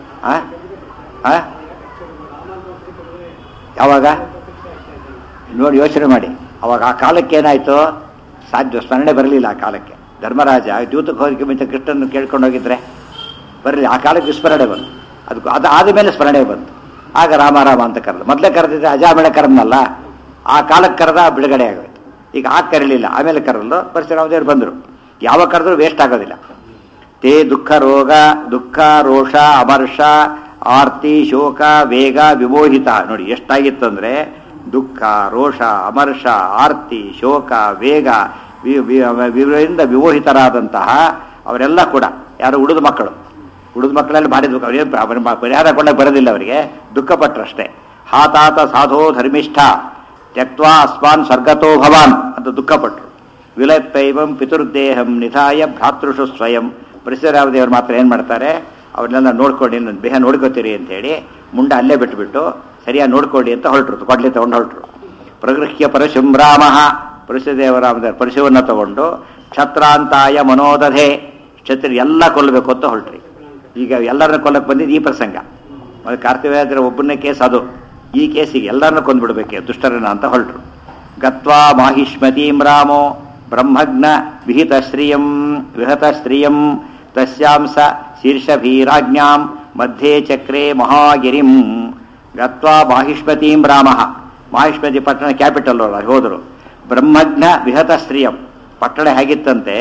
ಯಾವಾಗ ನೋಡಿ ಯೋಚನೆ ಮಾಡಿ. ಅವಾಗ ಆ ಕಾಲಕ್ಕೆ ಏನಾಯಿತು? ಸಾಧ್ಯ ಸ್ಮರಣೆ ಬರಲಿಲ್ಲ ಆ ಕಾಲಕ್ಕೆ. ಧರ್ಮರಾಜ ದ್ಯೂತಕ್ಕೆ ಹೋಗಿ ಮುಂಚೆ ಕೃಷ್ಣನ ಕೇಳ್ಕೊಂಡು ಹೋಗಿದ್ರೆ ಬರಲಿ. ಆ ಕಾಲಕ್ಕೆ ಸ್ಮರಣೆ ಬಂತು. ಅದಕ್ಕೂ ಅದು ಆದ ಮೇಲೆ ಸ್ಮರಣೆ ಬಂತು. ಆಗ ರಾಮ ರಾಮ ಅಂತ ಕರೆದು. ಮೊದಲೇ ಕರೆದಿದ್ರೆ ಅಜಾಮೇಳ ಕರೆದ್ನಲ್ಲ, ಆ ಕಾಲಕ್ಕೆ ಕರೆದ ಬಿಡುಗಡೆ ಆಗೋಯ್ತು. ಈಗ ಆಗ ಕರೀಲಿಲ್ಲ, ಆಮೇಲೆ ಕರೆದು ಪರಶುರಾಮದೇವರು ಬಂದರು. ಯಾವಾಗ ಕರೆದ್ರು ವೇಸ್ಟ್ ಆಗೋದಿಲ್ಲ. ತೇ ದುಃಖ ರೋಗ ದುಃಖ ರೋಷ ಅಮರ್ಷ ಆರ್ತಿ ಶೋಕ ವೇಗ ವಿಮೋಹಿತ. ನೋಡಿ ಎಷ್ಟಾಗಿತ್ತಂದ್ರೆ ದುಃಖ ರೋಷ ಅಮರ್ಷ ಆರ್ತಿ ಶೋಕ ವೇಗ ವಿವರಿಂದ ವಿಮೋಹಿತರಾದಂತಹ ಅವರೆಲ್ಲ ಕೂಡ ಯಾರು ಉಳಿದ ಮಕ್ಕಳು. ಉಳಿದ ಮಕ್ಕಳಲ್ಲಿ ಭಾರಿ ದುಃಖ. ಅವರೇನು ಪರಿಹಾರ ಕೊಂಡಾಗ ಬರೋದಿಲ್ಲ, ಅವರಿಗೆ ದುಃಖಪಟ್ಟರಷ್ಟೇ. ಹಾತಾತ ಸಾಧೋ ಧರ್ಮಿಷ್ಠ ತ್ಯಕ್ವಾ ಅಸ್ಮಾನ್ ಸ್ವರ್ಗತೋ ಭವಾನ್ ಅಂತ ದುಃಖಪಟ್ಟರು. ವಿಲಪ್ಪೈವಂ ಪಿತೃದೇಹಂ ನಿಧಾಯ ಭ್ರಾತೃಷು ಸ್ವಯಂ. ಪರಿಸರದೇವರು ಮಾತ್ರ ಏನು ಮಾಡ್ತಾರೆ, ಅವ್ರನ್ನೆಲ್ಲ ನೋಡ್ಕೊಂಡು ಇನ್ನೊಂದು ಬೇಹ ನೋಡ್ಕೋತೀರಿ ಅಂತೇಳಿ ಮುಂಡ ಅಲ್ಲೇ ಬಿಟ್ಬಿಟ್ಟು ಸರಿಯಾಗಿ ನೋಡ್ಕೊಳ್ಳಿ ಅಂತ ಹೊರಟರು, ಕೊಡ್ಲಿ ತಗೊಂಡು ಹೊರಟರು. ಪ್ರಗೃಹ್ಯ ಪರಶುಂ ರಾಮ, ಪರಶುದೇವರಾಮ ಪರಶುವನ್ನು ತಗೊಂಡು ಕ್ಷತ್ರಾಂತಾಯ ಮನೋದಧೆ, ಕ್ಷತ್ರಿ ಎಲ್ಲ ಕೊಲ್ಲಬೇಕು ಅಂತ ಹೊರಟ್ರಿ. ಈಗ ಎಲ್ಲರನ್ನ ಕೊಲ್ಲಕ್ಕೆ ಬಂದಿದ್ದು ಈ ಪ್ರಸಂಗ. ಮತ್ತು ಕಾರ್ತಿವೇಯದ್ರ ಒಬ್ಬನೇ ಕೇಸ್ ಅದು, ಈ ಕೇಸಿಗೆ ಎಲ್ಲರನ್ನ ಕೊಂದ್ಬಿಡ್ಬೇಕೆ ದುಷ್ಟರನ್ನ ಅಂತ ಹೊರಟರು. ಗತ್ವಾ ಮಾಹಿಷ್ಮತೀಂ ರಾಮೋ ಬ್ರಹ್ಮಜ್ಞ ವಿಹತ ಶ್ರಿಯಂ ತಸ್ಯಾಂಸ ಶೀರ್ಷಭೀರಾಜ್ಞಾಂ ಮಧ್ಯೆ ಚಕ್ರೆ ಮಹಾಗಿರಿಂ. ಗತ್ವಾ ಮಾಹಿಷ್ಮತೀಂ ರಾಮ, ಮಾಹಿಷ್ಮತಿ ಪಟ್ಟಣ ಕ್ಯಾಪಿಟಲ್ ಅವರು ಹೋದರು. ಬ್ರಹ್ಮಜ್ಞ ವಿಹತ ಶ್ರಿಯಂ, ಪಟ್ಟಣ ಹೇಗಿತ್ತಂತೆ,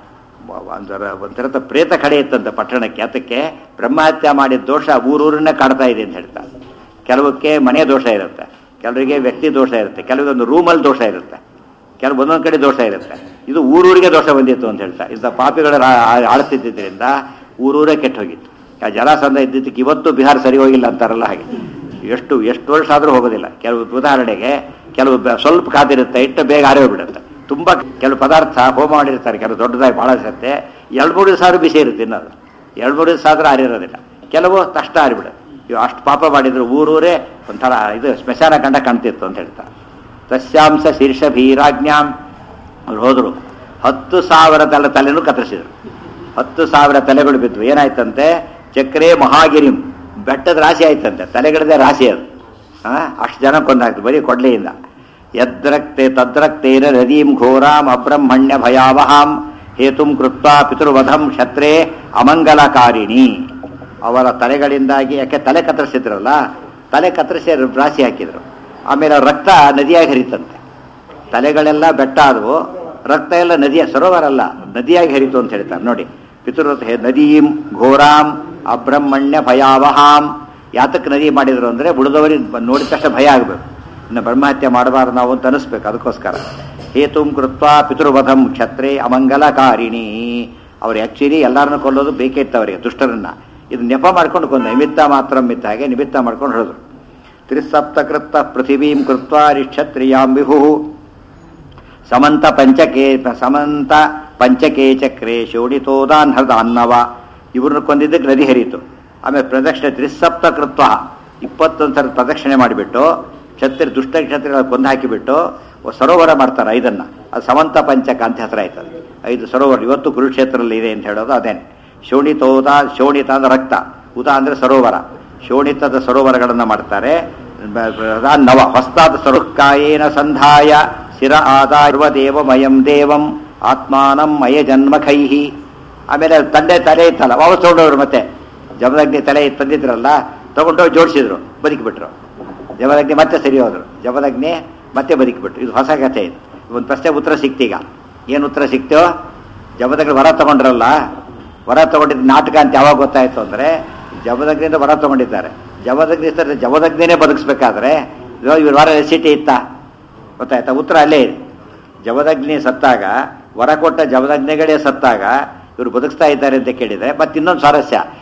ಒಂಥರದ ಪ್ರೇತ ಕಡೆ ಇತ್ತಂತೆ ಪಟ್ಟಣಕ್ಕೆ. ಅದಕ್ಕೆ ಬ್ರಹ್ಮಹತ್ಯೆ ಮಾಡಿದ ದೋಷ ಊರೂರನ್ನೇ ಕಾಡ್ತಾ ಇದೆ ಅಂತ ಹೇಳ್ತಾರೆ. ಕೆಲವಕ್ಕೆ ಮನೆ ದೋಷ ಇರುತ್ತೆ, ಕೆಲವರಿಗೆ ವ್ಯಕ್ತಿ ದೋಷ ಇರುತ್ತೆ, ಕೆಲವರಿಗೆ ಒಂದು ರೂಮಲ್ಲಿ ದೋಷ ಇರುತ್ತೆ, ಕೆಲವು ಒಂದೊಂದು ಕಡೆ ದೋಷ ಇರುತ್ತೆ. ಇದು ಊರೂರಿಗೆ ದೋಷ ಬಂದಿತ್ತು ಅಂತ ಹೇಳ್ತಾರೆ. ಇಂಥ ಪಾಪಿಗಳ ಆಳ್ತಿದ್ದರಿಂದ ಊರೂರೇ ಕೆಟ್ಟು ಹೋಗಿತ್ತು. ಜಲಾಸಂಧ ಇದ್ದಿದ್ದಕ್ಕೆ ಇವತ್ತು ಬಿಹಾರ ಸರಿ ಹೋಗಿಲ್ಲ ಅಂತಾರಲ್ಲ ಹಾಗೆ. ಎಷ್ಟು ವರ್ಷ ಆದರೂ ಹೋಗೋದಿಲ್ಲ. ಕೆಲವು ಉದಾಹರಣೆಗೆ ಕೆಲವು ಸ್ವಲ್ಪ ಕಾದಿರುತ್ತೆ, ಇಟ್ಟು ಬೇಗ ಆರೋಗ್ಬಿಡುತ್ತೆ. ತುಂಬ ಕೆಲವು ಪದಾರ್ಥ ಹೋಮ ಮಾಡಿರ್ತಾರೆ, ಕೆಲವು ದೊಡ್ಡದಾಗಿ ಭಾಳ ಸತ್ತೆ 2-3 ದಿವಸ ಆದ್ರೂ ಬಿಸಿ ಇರುತ್ತೆ. ಇನ್ನದು 2-3 ದಿವಸ ಆದರೂ ಆರಿರೋದಿಲ್ಲ, ಕೆಲವು ತಕ್ಷಣ ಆರಿಬಿಡುತ್ತೆ. ಇವು ಅಷ್ಟು ಪಾಪ ಮಾಡಿದ್ರು ಊರೂರೇ ಒಂಥರ ಇದು ಸ್ಮಶಾನ ಕಂಡ ಕಾಣ್ತಿತ್ತು ಅಂತ ಹೇಳ್ತಾರೆ. ತಸ್ಯಾಂಸ ಶೀರ್ಷಭೀರಾಜ್ಞಾಂ, ಅವ್ರು ಹೋದರು. 10,000 ತಲೆನೂ ಕತ್ತರಿಸಿದ್ರು. 10,000 ತಲೆಗಳು ಬಿದ್ದು ಏನಾಯ್ತಂತೆ, ಚಕ್ರೆ ಮಹಾಗಿರಿಂ, ಬೆಟ್ಟದ ರಾಶಿ ಆಯ್ತಂತೆ, ತಲೆಗಳದೇ ರಾಶಿ ಅದು. ಅಷ್ಟು ಜನ ಕೊಂದಾಯ್ತು ಬರೀ ಕೊಡ್ಲೆಯಿಂದ. ಯದ್ರಕ್ತೆ ತದ್ರಕ್ತೇನ ನದೀಂ ಘೋರಾಂ ಅಬ್ರಹ್ಮಣ್ಯ ಭಯಾವಹಾಂ ಹೇತುಂ ಕೃತ್ವಾ ಪಿತೃವಧಂ ಕ್ಷತ್ರೇ ಅಮಂಗಲಕಾರಿಣಿ. ಅವರ ತಲೆಗಳಿಂದಾಗಿ, ಯಾಕೆ ತಲೆ ಕತ್ತರಿಸಿದ್ರಲ್ಲ, ತಲೆ ಕತ್ತರಿಸಿ ರಾಶಿ ಹಾಕಿದ್ರು. ಆಮೇಲೆ ರಕ್ತ ನದಿಯಾಗಿ ಹರಿತಂತೆ. ತಲೆಗಳೆಲ್ಲ ಬೆಟ್ಟ ಆದವು, ರಕ್ತ ಎಲ್ಲ ನದಿಯ ಸರೋವರಲ್ಲ ನದಿಯಾಗಿ ಹರಿತು ಅಂತ ಹೇಳ್ತಾರೆ ನೋಡಿ. ಪಿತೃ ನದೀಂ ಘೋರಾಂ ಅಬ್ರಹ್ಮಣ್ಯ ಭಯಾವಹಾಂ. ಯಾತಕ್ಕೆ ನದಿ ಮಾಡಿದ್ರು ಅಂದರೆ ಬುಡದವರಿಗೆ ನೋಡಿದ ತಕ್ಷಣ ಭಯ ಆಗಬೇಕು, ಇನ್ನು ಬ್ರಹ್ಮಹತ್ಯೆ ಮಾಡಬಾರ್ದು ನಾವು ಅಂತ ಅನಿಸ್ಬೇಕು. ಅದಕ್ಕೋಸ್ಕರ ಹೇತುಂ ಕೃತ್ವಾ ಪಿತೃವಧಂ ಕ್ಷತ್ರೇ ಅಮಂಗಲಕಾರಿಣಿ. ಅವ್ರು ಆ್ಯಕ್ಚುಲಿ ಎಲ್ಲರನ್ನ ಕೊಲ್ಲೋದು ಬೇಕಿತ್ತು ಅವರಿಗೆ, ದುಷ್ಟರನ್ನ. ಇದು ನೆಪ ಮಾಡ್ಕೊಂಡು ಕೊಂದ, ನಿಮಿತ್ತ ಮಾತ್ರ ಮಿತ್ತ, ಹಾಗೆ ನಿಮಿತ್ತ ಮಾಡ್ಕೊಂಡು ಹೇಳಿದ್ರು. ತ್ರಿಸಪ್ತಕೃತ್ತ ಪೃಥಿವೀಂ ಕೃತ್ವಾ ರಿಕ್ಷತ್ರಿಯಾಂ ವಿಭು ಸಮಂತ ಪಂಚಕೆ ಚಕ್ರೆ ಶೋಡಿತೋದಾನ್ ಹೃದಾನ್ನವ. ಇವ್ರನ್ನ ಕೊಂದಿದ್ದಕ್ಕೆ ನದಿ ಹರಿತು. ಆಮೇಲೆ ಪ್ರದಕ್ಷಿಣೆ ತ್ರಿಸಪ್ತಕೃತ್ವ 21 ಸಲ ಪ್ರದಕ್ಷಿಣೆ ಮಾಡಿಬಿಟ್ಟು ದುಷ್ಟ ಕ್ಷತ್ರಿಗಳ ಕೊಂದು ಹಾಕಿಬಿಟ್ಟು ಸರೋವರ ಮಾಡ್ತಾರೆ 5. ಅದು ಸಮಂತ ಪಂಚಕ ಅಂತ ಹೆಸರಾಯ್ತದೆ. 5 ಸರೋವರ ಇವತ್ತು ಕುರುಕ್ಷೇತ್ರದಲ್ಲಿ ಇದೆ ಅಂತ ಹೇಳೋದು ಅದೇನೆ. ಶೋಣಿತ ಅಂದ್ರೆ ರಕ್ತ, ಉದ ಅಂದ್ರೆ ಸರೋವರ. ಶೋಣಿತದ ಸರೋವರಗಳನ್ನು ಮಾಡ್ತಾರೆ. ನವ ಹೊಸ್ತಾದ ಸರುಕ್ಕಾಯೇನ ಸಂಧಾಯ ಶಿರ ಆದಾರ್ವದೇವಮಯಂ ದೇವಂ ಆತ್ಮಾನಂ ಮಯ ಜನ್ಮಖೈಹಿ. ಆಮೇಲೆ ತಲೆ ಇತ್ತಲ್ಲ ವಾಪಸ್ ತಗೊಂಡವ್ರು, ಮತ್ತೆ ಜಮದಗ್ನಿ ತಲೆ ತಂದಿದ್ರಲ್ಲ ತಗೊಂಡೋಗಿ ಜೋಡಿಸಿದ್ರು, ಬದುಕಿಬಿಟ್ರು. ಜಮದಗ್ನಿ ಮತ್ತೆ ಸರಿ ಹೋದ್ರು, ಜಮದಗ್ನಿ ಮತ್ತೆ ಬದುಕಿಬಿಟ್ರು. ಇದು ಹೊಸ ಕಥೆ. ಇದು ಒಂದು ಪ್ರಶ್ನೆ ಉತ್ತರ ಸಿಕ್ತೀಗ. ಏನು ಉತ್ತರ ಸಿಕ್ತೋ? ಜಮದಗ್ನಿ ವರ ತಗೊಂಡ್ರಲ್ಲ, ವರ ತಗೊಂಡಿದ್ದು ನಾಟಕ ಅಂತ ಯಾವಾಗ ಗೊತ್ತಾಯ್ತು ಅಂದರೆ ಜಮದಗ್ನಿಯಿಂದ ವರ ತಗೊಂಡಿದ್ದಾರೆ. ಜಮದಗ್ನಿನೇ ಬದುಕಿಸ್ಬೇಕಾದ್ರೆ ಇವ್ರ ವರ ರೆಸಿಟಿ ಇತ್ತ ಗೊತ್ತಾಯ್ತಾ? ಉತ್ತರ ಅಲ್ಲೇ ಇದೆ. ಜಮದಗ್ನಿ ಸತ್ತಾಗ, ವರ ಕೊಟ್ಟ ಜಮದಗ್ನಿಗಳೇ ಸತ್ತಾಗ ಇವರು ಬದುಕಿಸ್ತಾ ಇದ್ದಾರೆ ಅಂತ ಕೇಳಿದರೆ ಮತ್ತೆ ಇನ್ನೊಂದು ಸ್ವಾರಸ್ಯ,